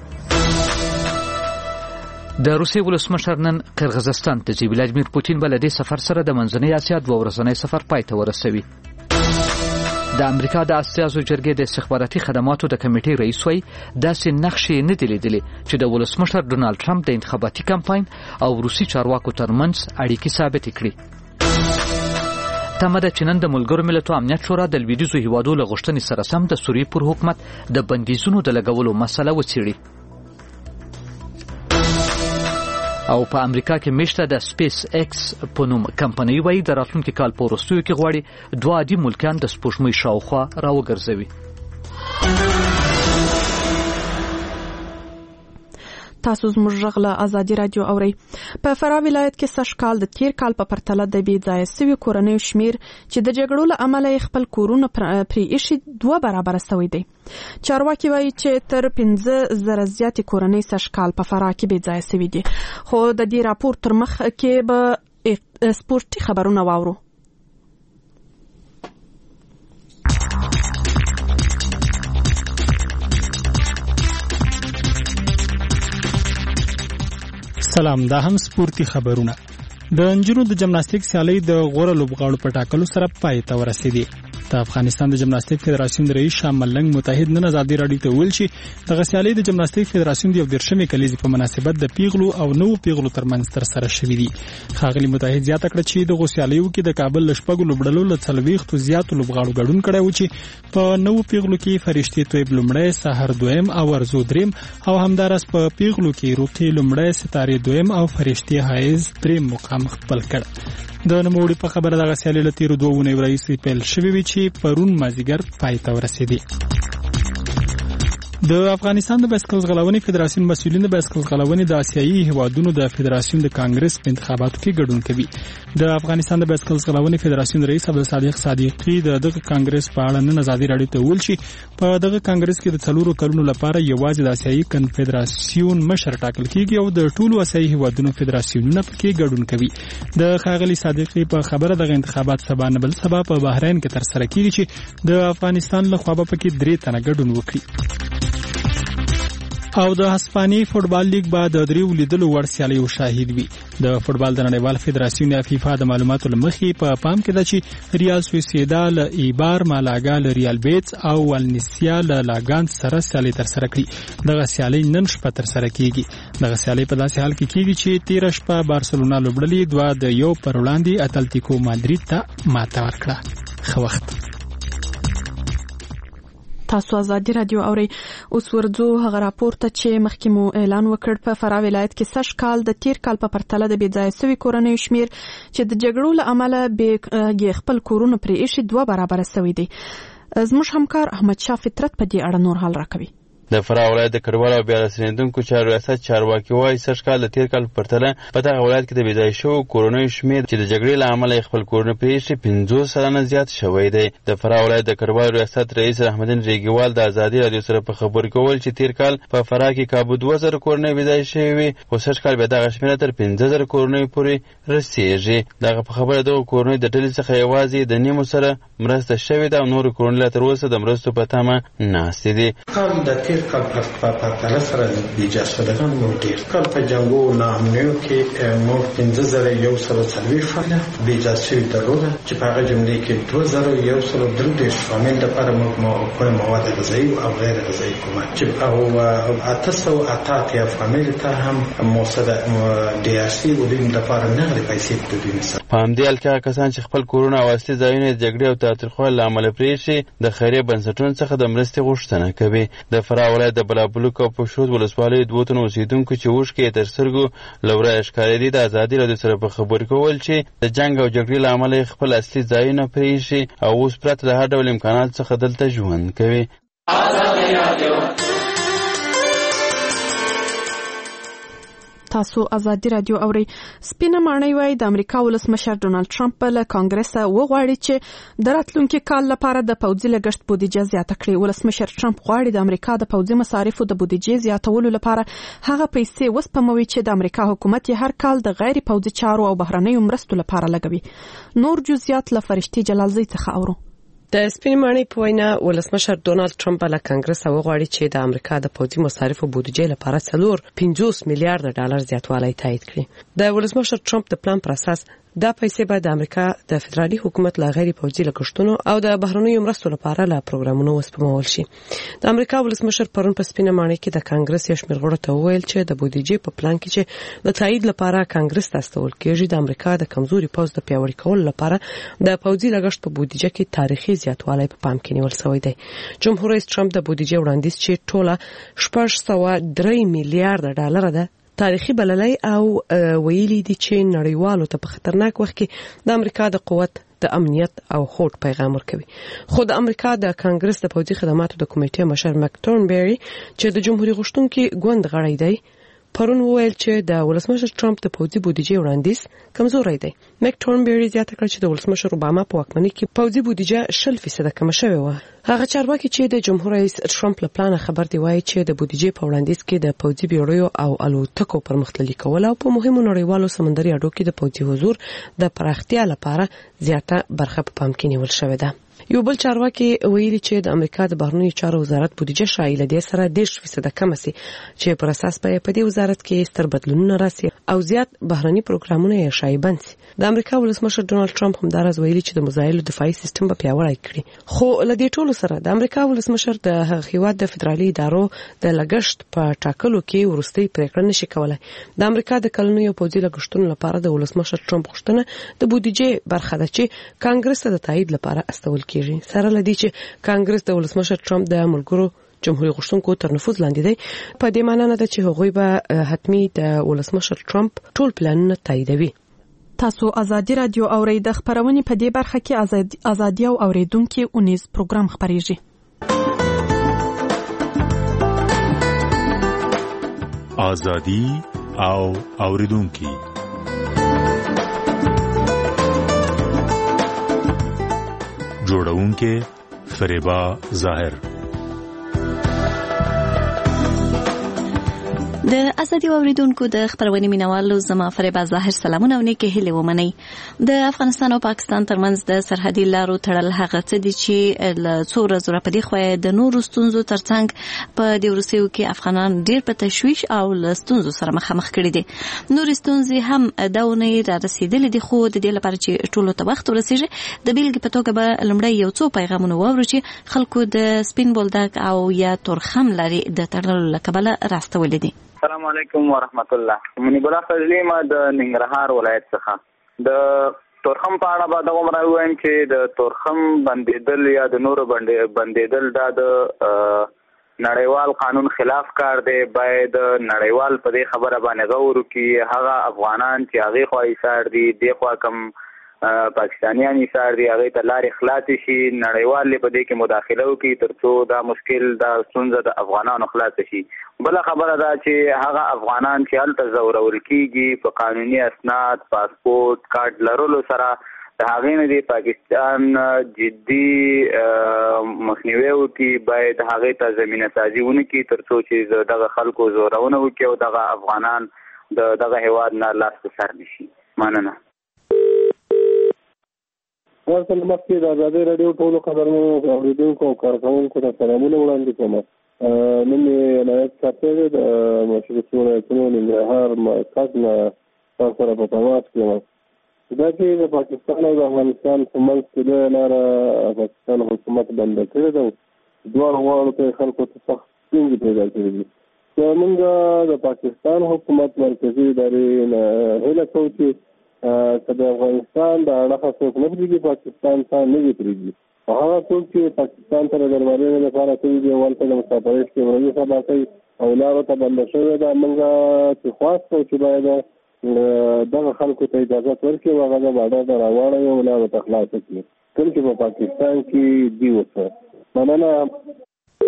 د روسیې ولسمشر نن قرغیزستان ته ځي. ولادیمیر پوتین به له دې سفر سره د منځنۍ اسیا دوه ورځنی سفر پای ته ورسوي. د امریکا د اسیاسو جرګې د استخباراتي خدماتو د کمیټې رئیس وایي داسې نقشې نه دي لیدلې چې د ولسمشر ډونالد ټرمپ د انتخاباتي کمپاین او روسي چارواکو ترمنځ اړیکې ثابتې کړي. تمه ده چې نن د ملګرو ملتونو امنیت شورا د لویدیځو هیوادو له غوښتنې سره سم د سوریې پر حکومت د بندیزونو د لګولو مسله وڅېړي. او په امریکا کې مشته د سپیس ایکس په نوم کمپنۍ وایي د راتلونکي کال په وروستیو کې غواړي دوه عادي ملکیان د سپوږمۍ شاوخوا راوګرځوي. تاسو زموږ غږ له ازادي رادیو اورئ. په فراه ولایت کې سږ کال د تیر کال په پرتله د بې ځایه سوي کورنیو شمیر چې د جګړو له امله یې خپل کورونه پرې ایښي دوه برابره سوی دی. چارواکي وایي چې تر پنځه زره زیاتې کورنۍ سږ کال په فراه کې بې ځایه سوي دي. خو د دې راپور تر مخ کې به سپورتي خبرونه واورو. سلام، دا هم سپورتي خبرونه. د انجونو د جمناستیک سیالۍ د غوره لوبغاړو په ټاکلو سره پای ته ورسېدې. د افغانستان د جمناستیک فدراسیون رئیس شاه ملنګ متحد نن ازادي رادیو ته ویل چې د سیالۍ د جمناستیک فدراسیون د یو دیرشمې کلیزې په مناسبت د پیغلو او نوو پیغلو ترمنځ ترسره شوې دي. ښاغلي متحد زیاته کړه چې د سیالیو کې د کابل له شپږو لوبډلو له څلوېښتو زیاتو لوبغاړو ګډون کړی و چې په نوو پیغلو کې فرشتې طیب لومړی، سحر دویم او ارزو دریم او همدارس په پیغلو کې روقي لومړی، ستارې دویم او فرشتې حایز دریم مقام خپل کړ. د نوموړي په خبره دغه سیالۍ له تېرو دوه اونیو راهیسې پیل شوې وي چې پرون مازدیګر پای ته ورسېدې. د افغانستان د بایسکل ځغلونې فدراسیون مسؤلین د بایسکل ځغلونې د آسیایي هیوادونو د فدراسیون د کانګرس په انتخاباتو کې ګډون کوي. د افغانستان د بایسکل ځغلونې فدراسیون رئیس عبدالصادق صادقي د دغه کانګرس په اړه نن ازادي رادیو ته ویل چې په دغه کانګرس کې د څلورو کلونو لپاره یوازې د آسیایي کنفدراسیون مشر ټاکل کیږي او د ټولو آسیایي هیوادونو فدراسیونونه پکې ګډون کوي. د ښاغلي صادقي په خبره دغه انتخابات سبا نه بل سبا په بحرین کې ترسره کیږي چې د افغانستان له خوا به پکې درې تنه ګډون وکړي. او د هسپانیي فوټبال لیګ به د دریو لیدلو وړ سیالیو شاهد وي. د فوټبال د نړیوال فدراسیون یا فیفا د معلوماتو له مخې په پام کې ده چې ریال سوسییدا له ایبار، مالاګا له ریال بیټس او والنسیا له لاګانس سره سیالي ترسره کړي. دغه سیالي نن شپه ترسره کیږي. دغه سیالي په داسې حال کې کیږي چې تیره شپه بارسلونا لوبډلې دوه د یو پر وړاندې اتلتیکو مادرید ته ماته ورکړه. ښه وخت. تاسو ازادي رادیو اوري. اوس ورځو هغه راپورته چې مخکې مو اعلان وکړ په فراه ولایت کې سږ کال د تیر کال په پرتله د بې ځایه سوي کورنیو شمیر چې د جګړو له امله به خپل کورونه پرې ایښي دوه برابره سوی دی. زموږ همکار احمد شاه فطرت په دې اړه نور حال راکوي. د فراه ولایت د کډوالو او بیا رسېدونکو چارو ریاست چارواکي وایي سږ کال د تیر کال په پرتله په دغه ولایت کې د بې ځایه شوو کورنیو شمېر چې د جګړې له امله خپل کورونه پرې ایښي پنځوس سلنه زیات شوی دی. د فراه ولایت د کډوالو ریاست رئیس رحمدین ریګیوال د ازادي رادیو سره په خبرو کې وویل چې تیر کال په فراه کې کابو دوه زره کورنۍ بې ځایه شوې وي، خو سږ کال بیا دغه شمېر تر پنځه زره کورنیو پورې رسېږي. دغه په خبره دغه کورنۍ د ډلې څخه یوازې د نیمو سره مرسته شوې ده او نورو کورنۍ لا تر اوسه د مرستو په تمه ناستې دي. د تیر کال په پرتله سره د جاسودګان مو ډېر کال په جنګو ناامنیو کې مو پنځه زره یو سل څلوېښت فعاله بې جاسوي درلوده چې په هغه جملې کې دوه زره یو سل درې دېرش فامیل دپاره موږ مواد غذایي او غیر غذایي کومک چې او اته سوه اته اتیا فامیل ته هم موسده ډي آر سي و دوی دپاره نغدې پیسې د دوی مثال په همدې حال کې هغه کسان چې خپل کورونه او اصلي ځایونه د جګړې او تاوتریخوالي له امله پرې ایښي د خیریه بنسټونو څخه د مرستې غوښتنه کوي. د فراه ولایت د بلابلوک او پشود ولسوالیو دوو تنو اوسېدونکو چې اوښکې یې تر سترګو له وریه ښکارېدې د ازادي رادیو سره په خبرو کې وویل چې د جنګ او جګړې له امله یې خپل اصلي ځایونه پرې ایښي او اوس پرته د هر ډول امکاناتو څخه دلته ژوند کوي. تاسو ازادي رادیو اوري. سپینه ماڼۍ وایي د امریکا ولسمشر ډونالد ټرمپ له کانګرس وغواړي چې د راتلونکي کال لپاره د پوځي لګښت بودیجه زیاته کړي. ولسمشر ټرمپ غواړي د امریکا د پوځي مصارفو د بودیجې زیاتولو لپاره هغه پیسې وسپموي چې د امریکا حکومت یې هر کال د غیر پوځي چارو او بهرنیو مرستو لپاره لګوي. نور جزئیات له فرشتي جلالزی څخه اورو. د سپینې ماڼۍ په وینا ولسمشر ډونالد ټرمپ له کانګرس وغواړي چې د امریکا د پوځي مصارفو بودیجې لپاره څلور پنځوس میلیارډ ډالر زیاتوالی تایید کړي. د ولسمشر ټرمپ د پلان پر اساس دا پیسې به د امریکا د فدرالي حکومت له غیر پوځي لګښتونو او د بهرنیو مرستو لپاره له پروګرامونو وسپمول شي. د امریکا ولسمشر پرون په سپینه ماڼۍ کې د کانګرس یو شمېر غړو ته وویل چې د بودیجې په پلان کې چې د تایید لپاره کانګرس ته استول کېږي د امریکا د کمزوري پوځ د پیاوړي کولو لپاره د پوځي لګښت په بودیجه کې تاریخي زیاتوالی په پام کې نیول شوی دی. جمهور رئیس ټرمپ د بودیجې وړاندیز چې ټوله شپږ سوه درې میلیارډ ډالر ده تاریخي بللی او ویلي دي چې نړیوالو ته په خطرناک وخت کې د امریکا د قوت د امنیت او هوډ پیغام ورکوي. خو د امریکا د کانګرس د پوځي خدماتو د کمیټې مشر مک تورنبری چې د جمهوریت غوښتونکو ګوند غړی دی پرون وویل چې د ولسمشر ټرمپ د پوځي بودیجې وړاندیز کمزوری دی. مک تورنبری زیاته کړه چې د ولسمشر اوباما په واکمنۍ کې پوځي بودیجه شل فیصده کمه شوې وه. هغه چارواکي چې د جمهور رئیس ټرمپ له پلان خبر دی وایي چې د بودیجې په وړاندیز کې د پوځي بیړیو او الوتکو پرمختللي کول او په مهمو نړیوالو سمندري اډو کې د پوځي حضور د پراختیا لپاره زیاته برخه په پام کې نیول شوې ده. یو بل چارواکي ویلي چې د امریکا د بهرنیو چارو وزارت بودیجه شایله دې سره دېرش فیصده کم سي چې پر اساس په دې وزارت کې ستر بدلونونه راسي او زیات بهرني پروګرامونه یې شایبند سي. د امریکا ولسمشر ډونالد ټرمپ هم دراز ویلي چې د مزایلو دفاعي سیستم به پیاوړی کړي. خو له دې ټولو سره د امریکا ولسمشر د هیواد د فدرالي ادارو د لګښت په ټاکلو کې ورستۍ پریکړه نشي کولای. د امریکا د کلنیو پوځي لګښتونو لپاره د ولسمشر ټرمپ غوښتنه د بودیجې برخه ده چې کانګرس ته د تایید لپاره استول کیږي. سره لدی چې کانګرس د ولسمشر ټرمپ د ملګرو جمهوریت غوښتونکو تر نفوذ لاندې دی په دې معنی نه ده چې هغوی به حتمی د ولسمشر ټرمپ ټول پلانونه تاییدوي. تاسو ازادي رادیو اورئ. د خبرونې په دې برخه کې ازادي ازادي او اوریدونکو اونیز پروګرام خبريږي. ازادي او اوریدونکو جوړونکې فریبا ظاهر. د ازادي اوریدونکو د خبرونې مینوالو زما فریبا ظاهر سلامونه او نیکه هیله ومني. د افغانستان او پاکستان ترمنځ د سرحدي لارو تړل هغه څه دي چې له څو ورځو راپدې خو د نورو ستونزو ترڅنګ په دې وروستیو کې افغانان ډیر په تشویش او له ستونزو سره مخامخ کړي دي. نورې ستونزې هم دا ونې را رسیدلې دي، خو د دې لپاره چې ټولو ته وخت ورسیږي د بیلګې په توګه به لومړی یو څو پیغامونه واورو چې خلکو د سپین بولدک او یا تورخم لارې د تړلو له کبله راستولې دي. السلام علیکم ورحمت الله. منیب الله فضلی ما د ننګرهار ولایت څخه د تورخم په اړه به دا عمر وایم چې د تورخم بندیدل یا د نورو بندیدل دا د نړیوال قانون خلاف کار دی. باید نړیوال په دې خبره باندې غور وکړي. هغه افغانان چې هغې خوا ایثار دي، دې خوا کم پاکستانیان ایثار دي، هغې ته لارې خلاصې شي. نړیوال په دې کې مداخله وکړي تر څو دا مشکل دا ستونزه د افغانانو خلاصه شي. بله خبره دا چې هغه افغانان چې هلته ځورول کېږي په قانوني اسناد، پاسپورټ، کارت لرلو سره د هغې نه د پاکستان جدي مخنیوی وکړي. باید هغې ته زمینه سازي ونه کړي تر څو چې دغه خلکو زورونه وکړي او دغه افغانان د دغه هېواد نه لاس په سر نشي. مننه. ورته مخکې د ازادۍ راډیو ټولو خبرونو اورېدونکو او کارکوونکو ته سلامونه وړاندې کوم. نن مې ولایت سرتېری د مشرقي ولایتونو ننګرهار مرکز نه تاسو سره په تماس کې یم. دا چې د پاکستان او د افغانستان په منځ کې لویه لاره پاکستان حکومت بنده کړې ده. دواړو غواړو ته خلکو ته سخت ستونزې پیدا کړي دي. موږ د پاکستان حکومت مرکزي ادارې نه هیله کوو چې که د افغانستان د اړخه څوک نه پرېږدي پاکستان ته نه وي پرېږدي. هغه څوک چې پاکستان ته د دروازې لپاره کوي دي هلته د مسافرۍ ورځې سبا کوي او لارو ته بنده شوې ده. موږ چې خواست کوو چې باید دغه خلکو ته اجازت ورکړي او هغه د باډر ته راواړوي او لارو ته خلاصه کړي کوم چې په پاکستان کې دي اوسه. مننه.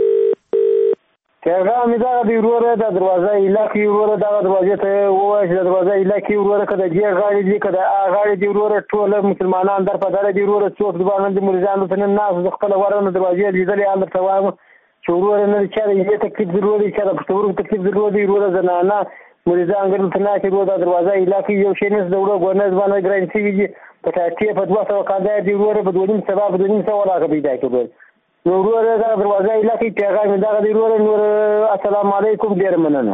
پیغام دا د وروره د دروازه علاقې وروره دغه دروازې ته ووایي چې د دروازه علاقې وروره که د دې غاړې دي که د هغه غاړې دي وروره ټول مسلمانان در په دره دي وروره څوک دوانه د مریضان دلته نن ناست د خپله ورونه دروازې لیدلې هم درته وایم چې وروره نه چا د یوې تکلیف ضرور دی، چا د پښتورګو تکلیف ضرور دی. وروره زنانه مریضان دلته ناست دي. وروره د دروازه علاقې یو شی نشته د وروره ګورنر باندې ګران شوي دي په ټاټې په دوه سوه کاندار دي وروره په دوه نیم سبا په دوه نیم سوه ولاکه پیدا کړي. نو وروره دا دروازه علاقې پیغام دغه دی وروره. نور السلام علیکم، ډېر مننه.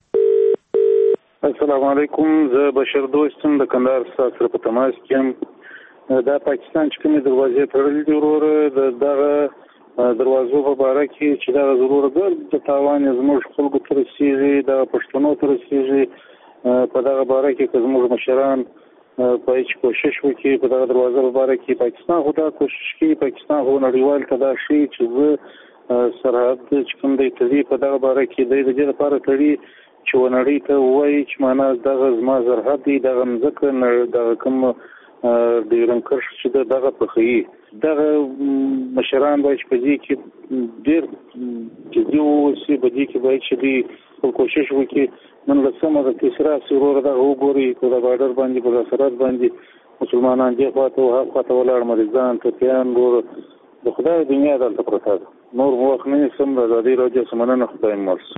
السلام علیکم، زه بشیر دوست یم د کندهار ستاسو سره په تماس کې یم. دا پاکستان چې کومې دروازې تړلې دي وروره د دغه دروازو په باره کې چې دغه ضروره د تاوان زموږ خلکو ته رسېږي، دغه پښتنو ته رسېږي. په دغه باره کې که زموږ مشران باید چې کوشش وکړي په دغه دروازه په باره کې پاکستان خو دا کوشش کوي. پاکستان خو نړیوال ته دا ښیي چې زه سرحد چې کوم دی تړي په دغه باره کې دی د دې لپاره تړي چې ونړۍ ته ووایي چې معنا دغه زما سرحد دی، دغه مځکه دغه کوم ډیورنډ کرښه چې ده دغه پخوي. دغه مشران باید چې په دې کې ډېر جدي واوسي، په دې کې باید چې دوی خپل کوشش وکړي. نن لسمه د تیسرا سي وروره دغه وګورئ په د باډر باندې په سرحد باندې مسلمانان دې خوا ته او هغه خوا ته ولاړ مریضان ټپیان وروره د خدای دنیا دلته پرته ده. نور مو وخت نه نیسم. د ازادۍ راډیو څخه مننه. خدای مو ورسه.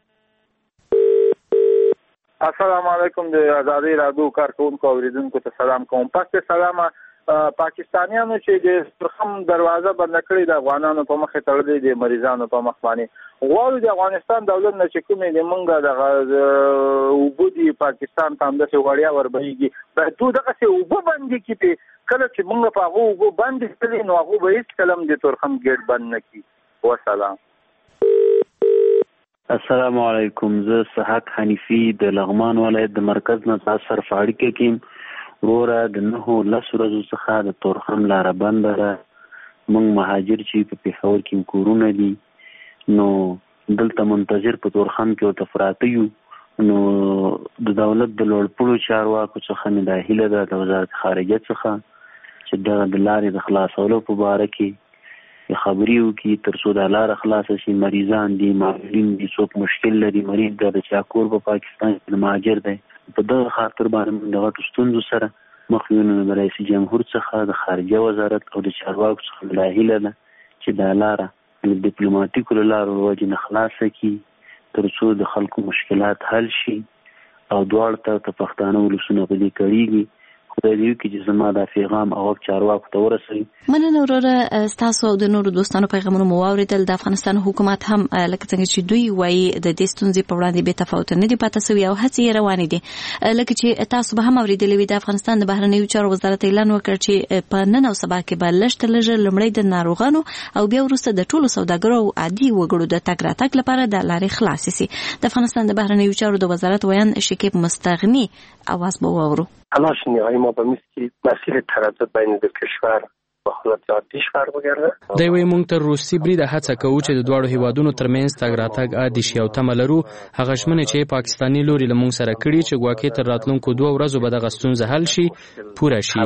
السلام علیکم. د ازادۍ راډیو کارکوونکو او اورېدونکو ته سلام کوم. پس سلامه پاکستانیانو چې د تورخم دروازه بنده کړې د افغانانو په مخې تړلې د مریضانو په مخ باندې غواړو د افغانستان دولت نه چې کومې د مونږ دغه اوبه دي پاکستان ته همداسې وړیا وربهیږي باید دوی دغسې اوبه بندې کړي. کله چې مونږ په هغو اوبو بندې کړي نو هغو به هېڅکله هم د تورخم ګیټ بند نه کړي. وسلام. السلام علیکم. زه سحق حنیفي د لغمان ولایت د مرکز نه تاسو سره په اړیکه کې یم. وروره د نهو لسو ورځو څخه د تورخم لاره بنده ده. موږ مهاجر چې په پېښور کې کورونه دي نو دلته منتظر په تورخم کې ورته پراته یو. نو د دولت د لوړپوړو چارواکو څخه مې دا هیله ده د وزارت خارجه څخه چې دغه د لارې د خلاصولو په باره کې خبرې وکړي تر څو دا لاره خلاصه شي. مریضان دي، معلولین دي، څوک مشکل لري، مریض دی د چا کور په پاکستان کې مهاجر دی. په دغه خاطر باندې د غټو ستونزو سره مخ یو. نو د رئیس جمهور څخه د خارجه وزارت او د چارواکو څخه دا هیله ده چې دا لاره د ډیپلوماټیکو له لارو وجې نه خلاصه کړي ترڅو د خلکو مشکلات حل شي او دواړه ته د پښتانه ولسونه په دې کړيږي. خدای دې وکړي چې زما دا پیغام او چارواکو ته ورسوي. مننه وروره، ستاسو او د نورو دوستانو پیغامونه مو واورېدل. د افغانستان حکومت هم لکه څنګه چې دوی وایي د دې ستونزې په وړاندې بې تفاوته نه دي پاتې شوي او هڅې یې روانې دي. لکه چې تاسو به هم اورېدلي وي، د افغانستان د بهرنیو چارو وزارت اعلان وکړ چې په نن او سبا کې به لږ تر لږه لومړی د ناروغانو او بیا وروسته د ټولو سوداګرو او عادي وګړو د تګ راتګ لپاره د لارې خلاصې شي. د افغانستان د بهرنیو چارو د وزارت ویان شکیب مستغنی اواز به واورو. تلاش نهایی ما به مثل مسیر تردد بین دو کشور به حالت عادی شهر بگرده. دی وی مونږ تر روسي برید هڅه کوو چې د دواړو هیوادونو ترمنځ تګ راتګ عادي شي او تمه لرو هغه ژمنې چې پاکستاني لوري له مونږ سره کړي چې ګواکې تر راتلونکو دوه ورځو به دغه ستونزه حل شي پوره شي.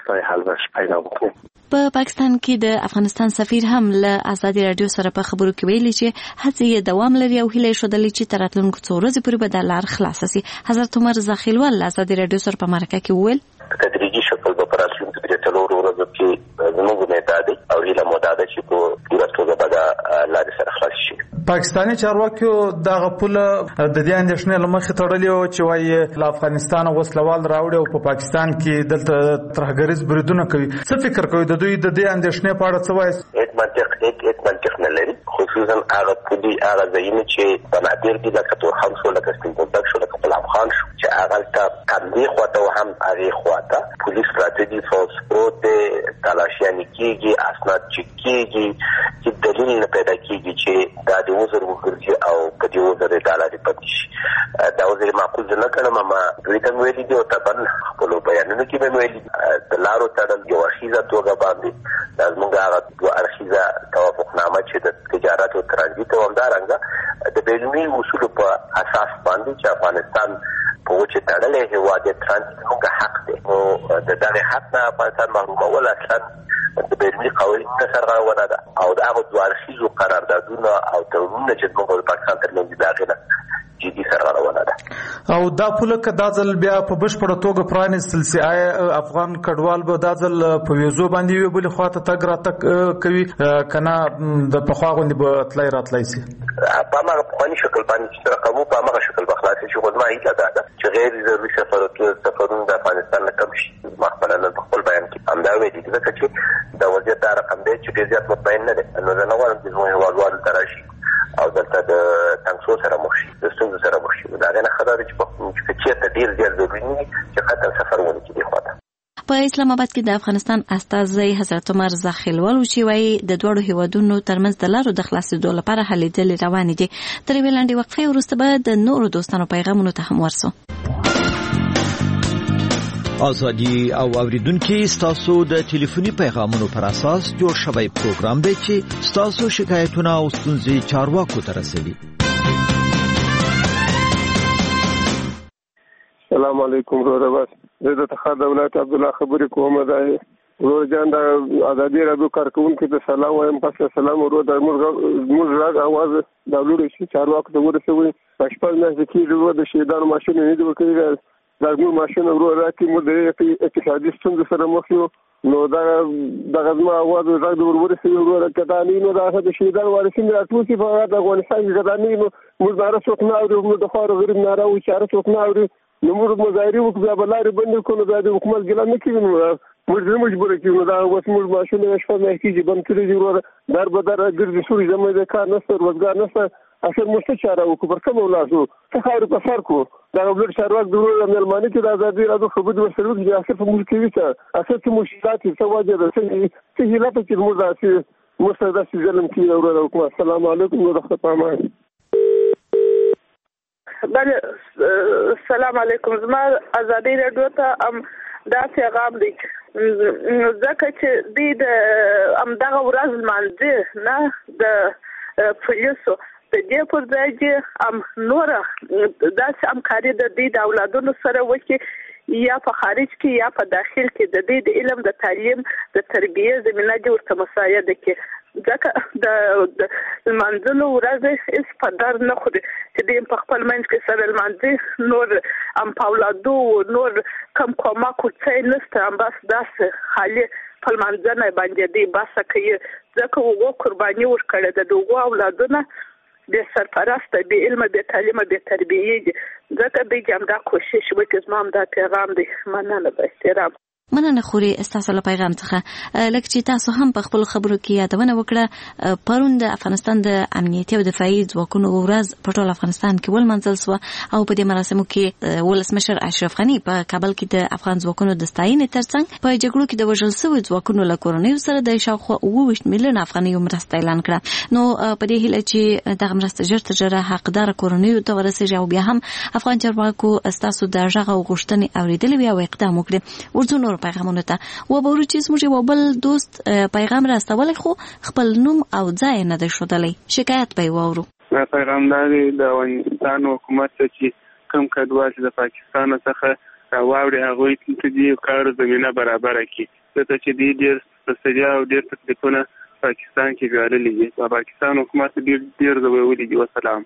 په پاکستان کې د افغانستان سفیر هم له ازادي رادیو سره په خبرو کې ویلي چې هڅې یې دوام لري او هیله یې ښودلې چې تر راتلونکو څو ورځې پورې به دا لار خلاصه شي. حضرت عمر زاخیلوال له ازادي رادیو سره په مرکه کې وویل په تدریجي شکل به په راتلونکو درې څلورو ورځو کې زموږ امید دی او هیله مو دا ده چې په پوره توګه به دا لارې سره خلاص شي. پاکستاني چارواکو دغه پوله د دې اندېښنې له مخې تړلې وه چې وایي له افغانستانه وسلوال راوړي او په پاکستان کې دلته ترهګریز بریدونه کوي. څه فکر کوي د دوی د دې اندېښنې په اړه څه وایي؟ هیڅ منطق هیڅ منطق نه لري، خصوصا هغه پولي هغه ځایونه چې بنادر دي لکه تورخم شو، لکه سپین بولدک شو، لکه غلام خان شو چې هغلته هم دې خواته او هم هغې خواته پولیس پراته دي، فوز پروت دی، تلاشیانې کېږي، اسناد چک کېږي چې دلیل نه پیدا کېږي چې دا د وزر وګرځي او په دې وزر یې دا لارې پاتې شي. دا وزر یې معقول زه نه ګڼم، ما دوی ته مې ویلي دي او طبعا خپلو بیانونو کې مې ویلي د لارو تړل یو اړخیزه توګه باندې دا زموږ هغه دوه اړخیزه توافقنامه چې د تجارت او ترانزیت او همدارنګه د بینالمللي اصولو په اساس باندې چې افغانستان په وچه تړلی هېواد دی، ترانزیت زموږ حق دی. نو د دغې حق نه افغانستان محرومول اصلا د بینالمللي قوانینو نه سرغړونه ده او د هغو دوه اړخیزو قراردادونه او تړونونه چې زموږ او د پاکستان ترمنځ دي د هغې نه جدي سرغړونه ده. او دا پوله که دا ځل بیا په بشپړه توګه پرانیستل سي، آیا افغان کډوال به دا ځل په ویزو باندې یوې بلې خواته تګ راتګ کوي که نه د پخوا غوندې به تلی راتلی سي؟ په هماغه پخواني شکل باندې چې رقمو په هماغه شکل به خلاص شي. خو زما هیله دا ده چې غیر ضروري سفرونه د افغانستان نه کم شي. ما خپله نن په خپل بیان کې همدا ویلي دي، ځکه چې د وضعیت دا رقم دی چې ډېر زیات مطمئن نه دی. نو زه نه غواړم چې زموږ هېوادوالو ته راشي او دلته د تنګسو سره مخ شي، د ستونزو سره مخ شي. د هغې نه ښه دا ده چې که چېرته ډېر زیات ضروري نه وي چې قطعا سفر ونه کړي دې خواته. په اسلام آباد کې د افغانستان استازی حضرت عمر زاخیلوال چې وایي د دواړو هیوادونو ترمنځ د لارو د خلاصېدو لپاره هلې ځلې روانې دي. تر یوې لنډې وقفې وروسته به د نورو دوستانو پیغامونو ته هم ورسو. ازادي او اوریدونکو ستاسو د ټلیفوني پیغامونو پر اساس جوړ شوی پروګرام دی چې ستاسو شکایتونه او ستونزې چارواکو ته رسوي. السلام علیکم وروره. بس زه د تخار د ولایت عبدالله خبرې کوم. دا ورور جان د ازادي رادیو کارکوونکو ته سلام وایم. پس سلام ورور د موږ راغ اواز د لوري شي چارواکو ته ورسوي. پښپل نه ځکه ورور د شهیدانو ماشين نه دی وکړي دا موږ ماشين ورور راکې مو د اقتصادي ستونزو سره مخ یو. نو دا د غزما اواز راغ د ورور سره ورور کدانې نو دا د شهیدانو وارثین راټول شي په د افغانستان کې کدانې نو موږ دا څوک نه اوري، موږ د خار غریب نه راو چې څوک نه اوري. نو موږ مظاهرې وکړو په لارې باندې کوو دا د حکومت ګلان نه کوي. نو موږ مجبور کیږو نو دا اوس موږ ماشونه شپه نه کیږي بند کړی دی ورور در به در ګرځي سوري زموږ د کار نشته، روزګار نشته. اصل مشته چاره وکړو پر کوم ولاسو څه خیر په سر کو دا ولر چارواک د ورور ملمانه کې د ازادي رادیو خبرې ورسره چې اصل په موږ کې وي اصل چې مشکلات څه وجه ده چې هیله ته چې موږ داسې مستعد ظلم کوي ورور. السلام علیکم ورحمت الله. بله سلام علیکم. زما ازادي رادیو ته ام دا پیغام دی ځکه چې دوی د همدغه ورځ لمانځي نه د پولیسو د دې پر ځای چې ام نوره داسې همکاري د دوی د اولادونو سره وکړي یا په خارج کې یا په داخل کې د دوی د علم د تعلیم د تربیې زمینه دې ورته مساعده کړي. ځکه د لمانځلو ورځې هېڅ په در نه خوري چې دوی په خپل منځ کې سره لمانځي. نور ام په اولادو نور کم کومک ورڅه نشته، هم بس داسې خالي په لمانځنه باندې دوی باسه کوي. ځکه هغو قرباني ورکړې ده د هغو اولادونه بې سرپرسته بې علمه بې تعلیمه بې تربیې دي. ځکه دوی چې همدا کوشش وکړي. زما همدا پیغام دی. مننه به احترام. مننه خوري ستاسو له پیغام څخه. لکه چې تاسو هم په خپل خبرو کې یادونه وکړه، پرون د افغانستان د امنیتي او دفاعي ځواکونو ورځ په ټول افغانستان کې ولمانځل شوه او په دې مراسمو کې ولسمشر اشرف غني په کابل کې د افغان ځواکونو د ستاینې ترڅنګ په جګړو کې د وژل شویو ځواکونو له کورنیو سره د شاوخوا اووه ویشت میلیونه افغانیو مرسته اعلان کړه. نو په دې هیله چې دغه مرسته ژر تر ژره حقدار کورنیو ته ورسیږي او بیا هم افغان چارواکو ستاسو د غږ او غوښتنې اوریدلې وي او اقدام وکړي. ورځو نور پیغامونه ته و به ورو چې زموږ یو بل دوست پیغام راستولی خو خپل نوم او ځای نه دی ښودلی. شکایت به یې واورو. پیغام دا دی د افغانستان حکومت ته چې کوم کډوال چې د پاکستان څخه راواوړي هغوی ته دې کار زمینه برابره کړي، ځکه چې دوی ډېر ستړیا او ډېر تکلیفونه پاکستان کې ګاللي دي. په پاکستان حکومت ډېر ډېر ځورولی دي. وسلام.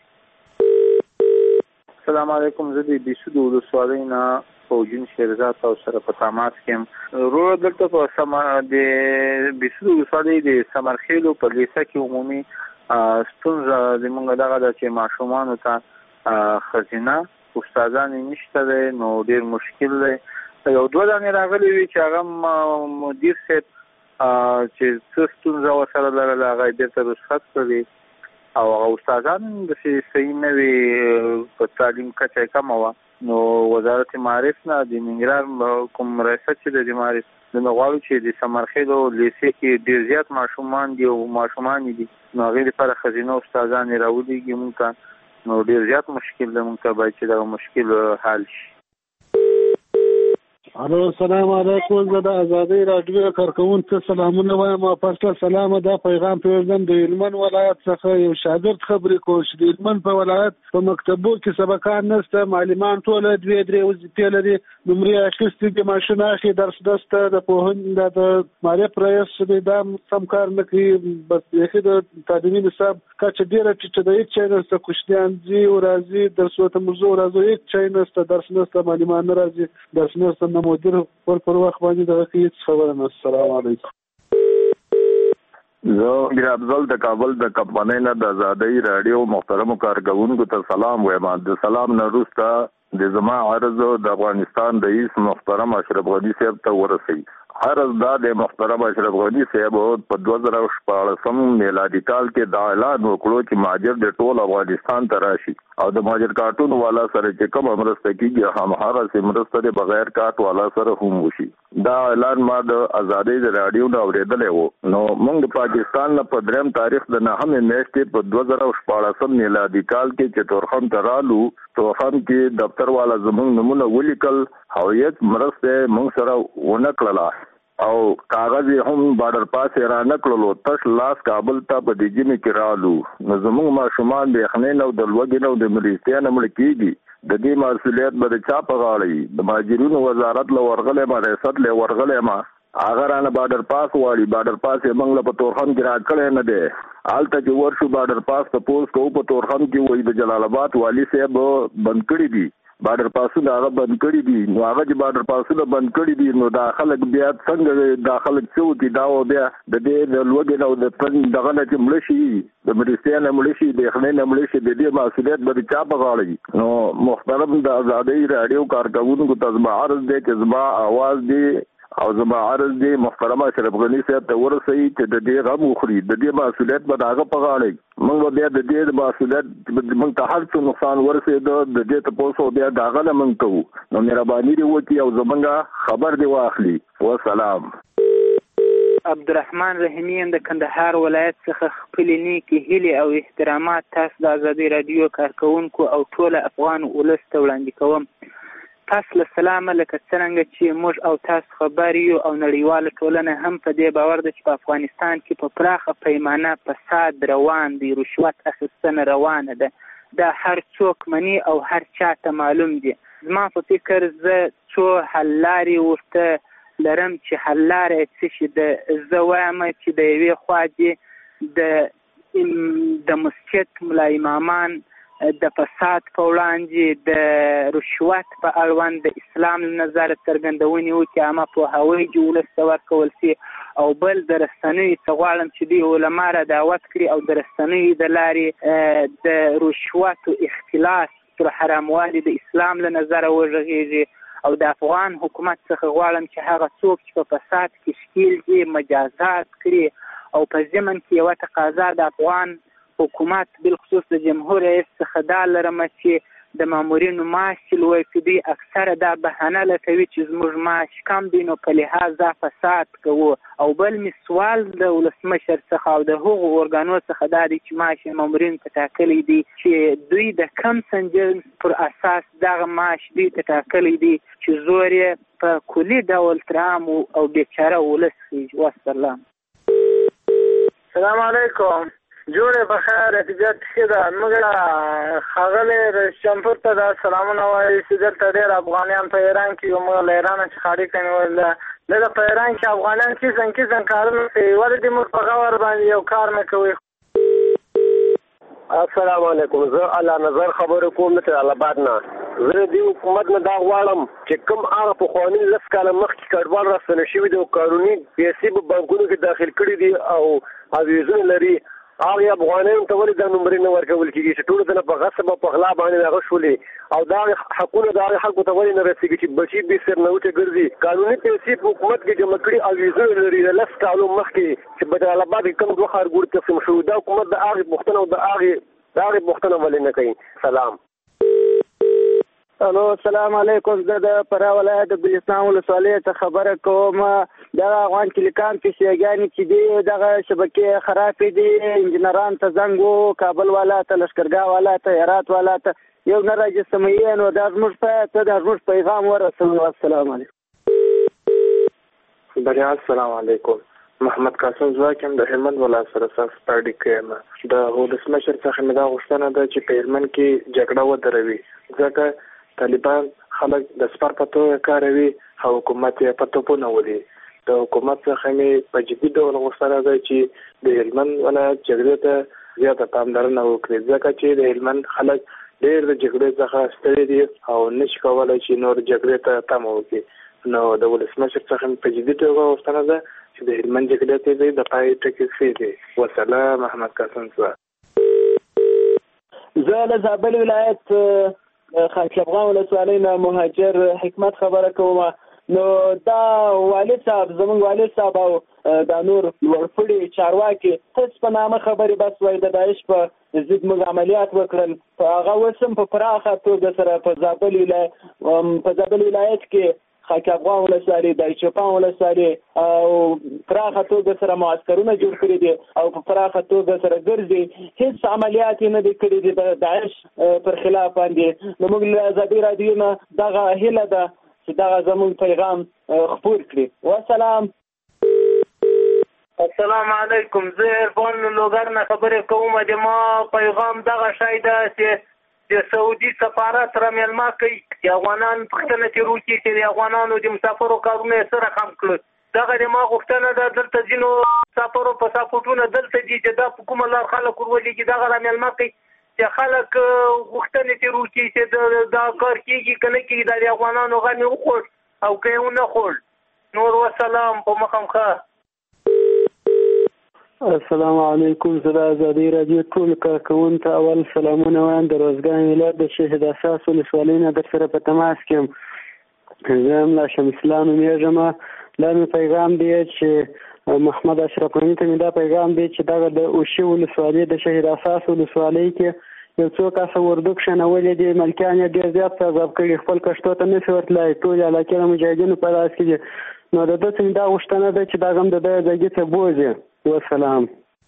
السلام علیکم. زه د بیسود ولسوالۍ نه فوجین شیرزاد او سره په تماس کې یم. رو دلته په سما د بیسود ولسوالۍ د سمرخیلو په لیسه کې عمومي ستونزه زموږ دغه ده چې ماشومانو ته خزینه استادان نشته دی، نو ډېر مشکل دی. یو دوه دانې راغلي وي چې هغه مدیر صاحب چې څه ستونزه ورسره لرله هغه یې بېرته رخصت کړي او هغه استادان داسې صحیح نه وي، په تعلیم کچه یې کمه وه. نو وزارت معارف نه د ننګرهار کوم ریاست چې د معارف د غواړو چې د سمرخیلو لیسې کې ډېر زیات ماشومان دي او ماشومان دي، نو هغې لپاره ښځینه استادان یې راولېږي موږ ته. نو ډېر زیات مشکل دی، موږ ته باید چې دغه مشکل حل شي. الو السلام علیکم. زه د ازادۍ راډیو کارکوونکو سلامونه وایم. فاصله سلامه. دا پیغام پرېږدم د هلمند ولایت څخه یو شاګرد خبرې کوم چې د هلمند په ولایت په مکتبو کې سبقان نشته، معلمان ټوله دوې درې وظیفې لري، نمرې اخیستې دي، ماشین اخلي، درس نشته، د پوهنې د معارف رئیس دی دا سم کار نه کوي. بس بیخي د تعلیمي نصاب کچه ډېره ټیټه ده، هېڅ شی نشته، کوشنیان ځي او راځي، درسونو ته موږ ځو راځو، هېڅ شی نشته، درس نشته، معلمان نه راځي، درس نشته، نه مدیر پر پر وخت باندې دغه کې هیڅ خبره نه. السلام علیکم. زه میر افضل د کابل د کمپنۍ نه د ازادۍ راډیو محترمو کارکوونکو ته سلام وایم. د سلام نه وروسته د زما عرض د افغانستان رئیس محترم اشرف غني صاحب ته ورسوي. عرض دا د محترم اشرف غني صاحب په دوه زره شپاړسم میلادي کال کې دا اعلان وکړو چې مهاجر د ټول افغانستان ته راشي او د مهاجر کارتون والا سره چې کوم مرسته کیږي همغه سي مرسته د بغیر کارت والا سره هم وشي. دا اعلان ما د ازادۍ رادیو نه اوریدلې وو. نو موږ پاکستان نه په دریم تاریخ د نهمې میاشتې په دوه زره شپاړسم میلادي کال کې چې تورخم ته رالو، تورخم کې دفتر والا زموږ نمونه ولیکل، هویت مرسته موږ سره ونه کړله او کاغذ هم بارډر پاس را نکړلو. تش لاس کابل ته په دې جمع کې رالو. نو زموږ ماشومان د یخنۍ نه او د لوږې نه او د مریضتیا نه مړه کېږي. د دې مسؤلیت به د چا په غاړه وي؟ د مهاجرینو وزارت له ورغلی ما، ریاست له ورغلی ما، هغه رانه بارډر پاس غواړي. بارډر پاس یې موږ له په تورخم کې راکړی نه دی. هلته چې ورشو بارډر پاس تپوس کوو په تورخم کې وایي د جلال آباد والي صاحب بند کړي دي بارډر پاسونه، هغه بند کړي دي. نو هغه چې بارډر پاسونه بند کړي دي نو دا خلک بیا څنګه دا خلک څه وکړي؟ دا و بیا د دې د لوږې نه او د تن دغه نه چې مړه شي، د مریضتیا نه مړه شي، د یخنۍ نه مړه شي، د دې مسؤلیت به د چا په غاړه وي؟ نو محترم د ازادۍ راډیو کارکوونکو ته زما عرض دی چې زما آواز دی او زما عرض دی محترم اشرف غني صاحب ته ورسوي چې د دې غم وخوري، د دې مسؤلیت به د هغه په غاړه وي. موږ بیا د دې د مسؤلیت موږ ته هر څه نقصان ورسېده د دې تپوس بیا د هغه نه موږ کوو. نو مهرباني دې وکړي او زموږ خبر دې واخلي. وسلام. عبدالرحمن رحیمی د کندهار ولایت څخه خپلې نیکې هیلې او احترامات تاسو د ازادۍ راډیو کارکوونکو او ټول افغان ولس ته وړاندې کوم. تاسو له سلامه، لکه څرنګه چې موږ او تاسو خبر یو او نړیواله ټولنه هم په دې باور ده چې په افغانستان کې په پراخه پیمانه فساد روان دی، رشوت اخیستنه روانه ده. دا هر څوک مني او هر چا ته معلوم دي. زما په فکر زه څو حل لارې ورته لرم چې حل لاره یې څه شي ده. زه وایم چې د یوې خوا دې د د مسجد ملا امامان د فساد په وړاندې د رشوت په اړوند د اسلام له نظره څرګندونې وکړي، عامه پوهاوی چې ولس ته ورکول شي، او بل د رسنیو څخه غواړم چې دوی علما را دعوت کړي او د رسنیو د لارې د رشوت او اختلاس پر حراموالي د اسلام له نظره وغږیږي او د افغان حکومت څخه غواړم چې هغه څوک چې په فساد کې ښکیل دي مجازات کړي او په ضمن کې یوه تقاضا د افغان حکومت بالخصوص د جمهور رئیس څخه دا لرم چې د مامورینو معاش چې لوړ کړي دوی اکثره دا بهانه لټوي چې زموږ معاش کم دی نو په لحاظ فساد کوو او بل مې سوال د ولسمشر څخه او د هغو ارګانو څخه دا دی چې معاش مامورینو ته ټاکلی دی چې دوی د کم سنجل پر اساس دغه معاش دوی ته ټاکلی دی چې زور یې په کلي ډول تر عام او بیچاره ولس خیږي. والسلام. السلام علیکم. جوړه بخیر احتجاج کړه موږ خاغله رشمپور ته د سلامونه وایي چې دلته ډېر افغانان په ایران کې موږ له ایران څخه خارج کړي ول د په ایران کې افغانان چې څنګه څنګه کارونه کوي ورته موږ په غوړ باندې یو کار نه کوي. السلام علیکم. زه الله نظر خبرې کوم تر الاباد نه. زه د حکومت نه دا غواړم چې کوم هغه په قانوني لس کاله مخکې کډوال راستنه شوي دي او قانوني پیسې په بانکونو کې داخل کړي دي او اویزونه لري هغه افغانانو ته ولې دا نمبرې نه ورکول کېږي چې ټولو ته نه په غصب او په غلا باندې هغه شولې او دا حقونه د هغې خلکو ته ولې نه رسېږي چې بچي بې سرنوټې ګرځي. قانوني پیسې په حکومت کې جمع کړي او ویزونه لري د لس کالو مخکې چې بدرالاباد کې کوم دوه ښارګوړي تقسیم شوي دا حکومت د هغې پوښتنه او د هغې د هغې پوښتنه ولې نه کوي. سلام. الو السلام علیکم. زه د فراه ولایت د ګلستان ولسوالۍ څخه خبره کوم. دغه افغان ټیلیکام پیسېګانې چې دي دغه شبکې خرابې دي انجینران ته زنګ و کابل والا ته لښکرګاه والا ته هرات والا ته یو نه راجسموي نو دا زموږ ته ته د زموږ پیغام ورسوي. السلام علیکم. بریا السلام علیکم. محمد قاسم زواکم د هلمند ولایت سره ساس پارټي کې د ولسمشر څخه مې دا غوښتنه ده چې په هلمند کې جګړه ودروي ځکه طالبان خلک د سپر په توګه کاروي او حکومت یې په توپونه ولي. د حکومت څخه مې په جدي ډول غوښتنه ده چې د هلمند ولایت جګړې ته زیاته پاملرنه وکړي ځکه چې د هلمند خلک ډېر د جګړې څخه ستړي دي او نشي کولی چې نور جګړې ته تمه وکړي. نو د ولسمشر څخه مې په جدي ډول غوښتنه ده چې د هلمند جګړې ته د پای ټکی کېږدي. وسلام. محمد قاسم زوا. زه له زابل ولایت خاک افغان ولسوالۍ نه مهاجر حکمت خبره کوم. نو دا والد صاحب زمونږ والد صاحب او دا نور لوړپوړي چارواکي تاسو په نامه خبرې بس وایي د داعش په ضد موږ عملیات وکړل په هغه اوس هم په پراخه توګه سره په زابل ولایت په زابل ولایت کې خاک افغان ولسوالۍ د چوپان ولسوالۍ او پراخه توګه سره معسکرونه جوړ کړي دي او په پراخه توګه سره ګرځي. هیڅ عملیات نه دي کړي دي د داعش پر خلاف باندې. نو موږ له ازادي راډیو نه دغه هیله ده چې دغه زموږ پیغام خپور کړي. والسلام. السلام علیکم. زه عرفان لوګر نه خبرې کوم. د ما پیغام دغه شی ده چې د سعودي سفارت را میلمه کوي چې افغانان پوښتنه ترې وکړي چې د افغانانو د مسافرو کارونه یې څه رقم کړل. دغه د ما غوښتنه ده دلته ځینو مسافرو پاسپورټونه دلته دي چې دا په کومه لار خلک ورولېږي دغه را میلمه کوي چې خلک غوښتنې ترې وکړي چې دا کار کېږي که نه کېږي دا د افغانانو غم یې وخوړ او که یې ونه خوړ. نور وسلام. په مخم ښه. السلام علیکم. زه د ازادي راډیو ټول کارکوونکو ته اول سلامونه وایم. د روزګان ولایت د شهید اساس ولسوالۍ نه در سره په تماس کې یم. زه هم له شمس الله نومېږم. دا مې پیغام دی چې محمد اشرف غني ته مې دا پیغام دی چې دغه د اوشي ولسوالۍ د شهید اساس ولسوالۍ کې یو څو کسه اردو کښېنولي دي ملکیان یې ډېر زیات عذاب کړي خپل کښتو ته نه شي ورتلای ټول علاقې د مجاهدینو په لاس کې دي. نو د ده څخه دا غوښتنه ده چې دا هم د ده ځایګي ته بوځي. والسلام.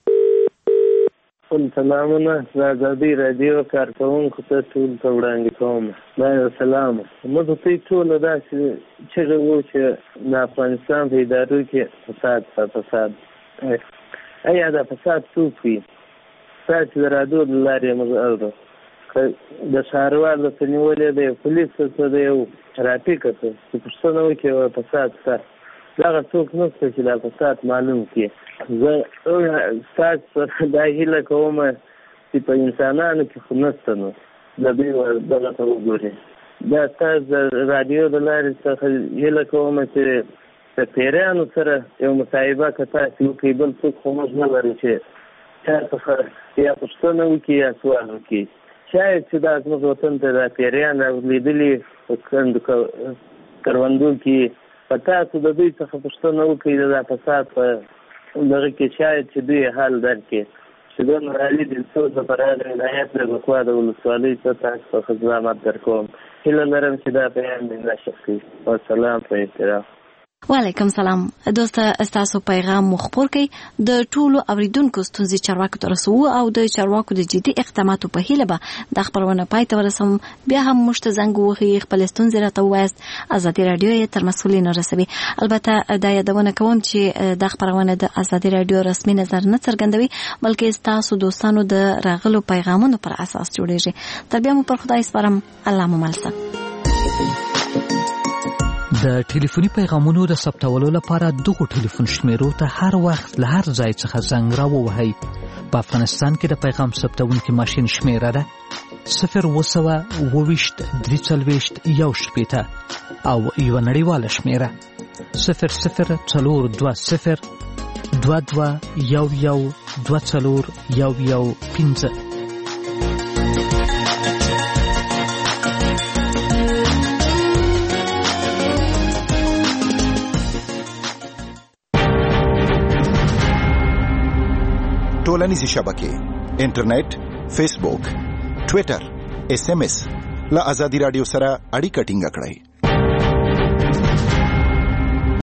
سلامونه. د ازادي راډیو کارکوونکو ته ټول ته وړاندې کوم. دا یو سلام. موږ ته ټول داسې چغې وو چې د افغانستان په ادارو کې فساد فساد ایا دا فساد څوک وي؟ تاسو د راډیو له لارې موږ اورو که د ښاروال ورته نیولې دی پولیس ورته د یو ټرافیکه ته چې پوښتنه وکړي فساد شته دغه څوک نشته چې دا فساد معلوم کړي. زه ستاسو سره دا هیله کوم چې په انسانانو کې خو نشته نو د دوی دغه ته وګورئ. دا ستاسو د راډیو د لارې څخه هیله کوم چې د پیریانو سره یو مصاحبه که تاسې وکړئ بل څوک خو موږ نه لرو چې چا څخه یا پوښتنه وکړي یا سوال وکړي. شاید چې دا زموږ وطن ته دا پیریان رالیدلي په کندو کروندو کې په تاسو د دوی څخه پوښتنه وکړئ د دا فساد په دغه کې شاید چې دوی حال درکړي چې دوی رالي د څو د پرانه ولایت له خوا د ولسوالۍ څخه تاسو په خدمت درکوم. هیله لرم چې دا بیان دې نشر کړي. والسلام په احترام. وعلیکم سلام. دوسته استاسو پیغام مخبر کی د ټولو اوریدونکو ستونزې چارواکو ته رسو او د چارواکو د جدي اقداماتو په هیله به د خبرونه پای ته ورسوم. بیا هم مشت زنګ وهي خپل ستونزې راته وایست. ازادي رادیو یې تر مسؤلین رسوي. البته دا یادونه کوم چې د خبرونه د ازادي رادیو رسمي نظر نه څرګندوي بلکې استاسو دوستانو د راغلو پیغامونو پر اساس جوړیږي. تر بیا مو پر خدای سپارم. الله مو مل شه. د ټلیفوني پیغامونو د ثبتولو لپاره دغه ټلیفون شمیرو ته هر وخت له هر ځای څخه زنګ راووهئ. په افغانستان کې د پیغام ثبتونکي ماشین شمیره ده صفر اوه سوه اووه ویشت درې څلوېښت یو شپېته او یوه نړیواله شمیره صفر صفر څلور دوه صفر دوه دوه یو یو دوه څلور یو یو پنځه. ټولنیزې شبکې انټرنیټ، فیسبوک، ټویټر، ایس ایم ایس له ازادي رادیو سره اړیکه ټینګه کړئ.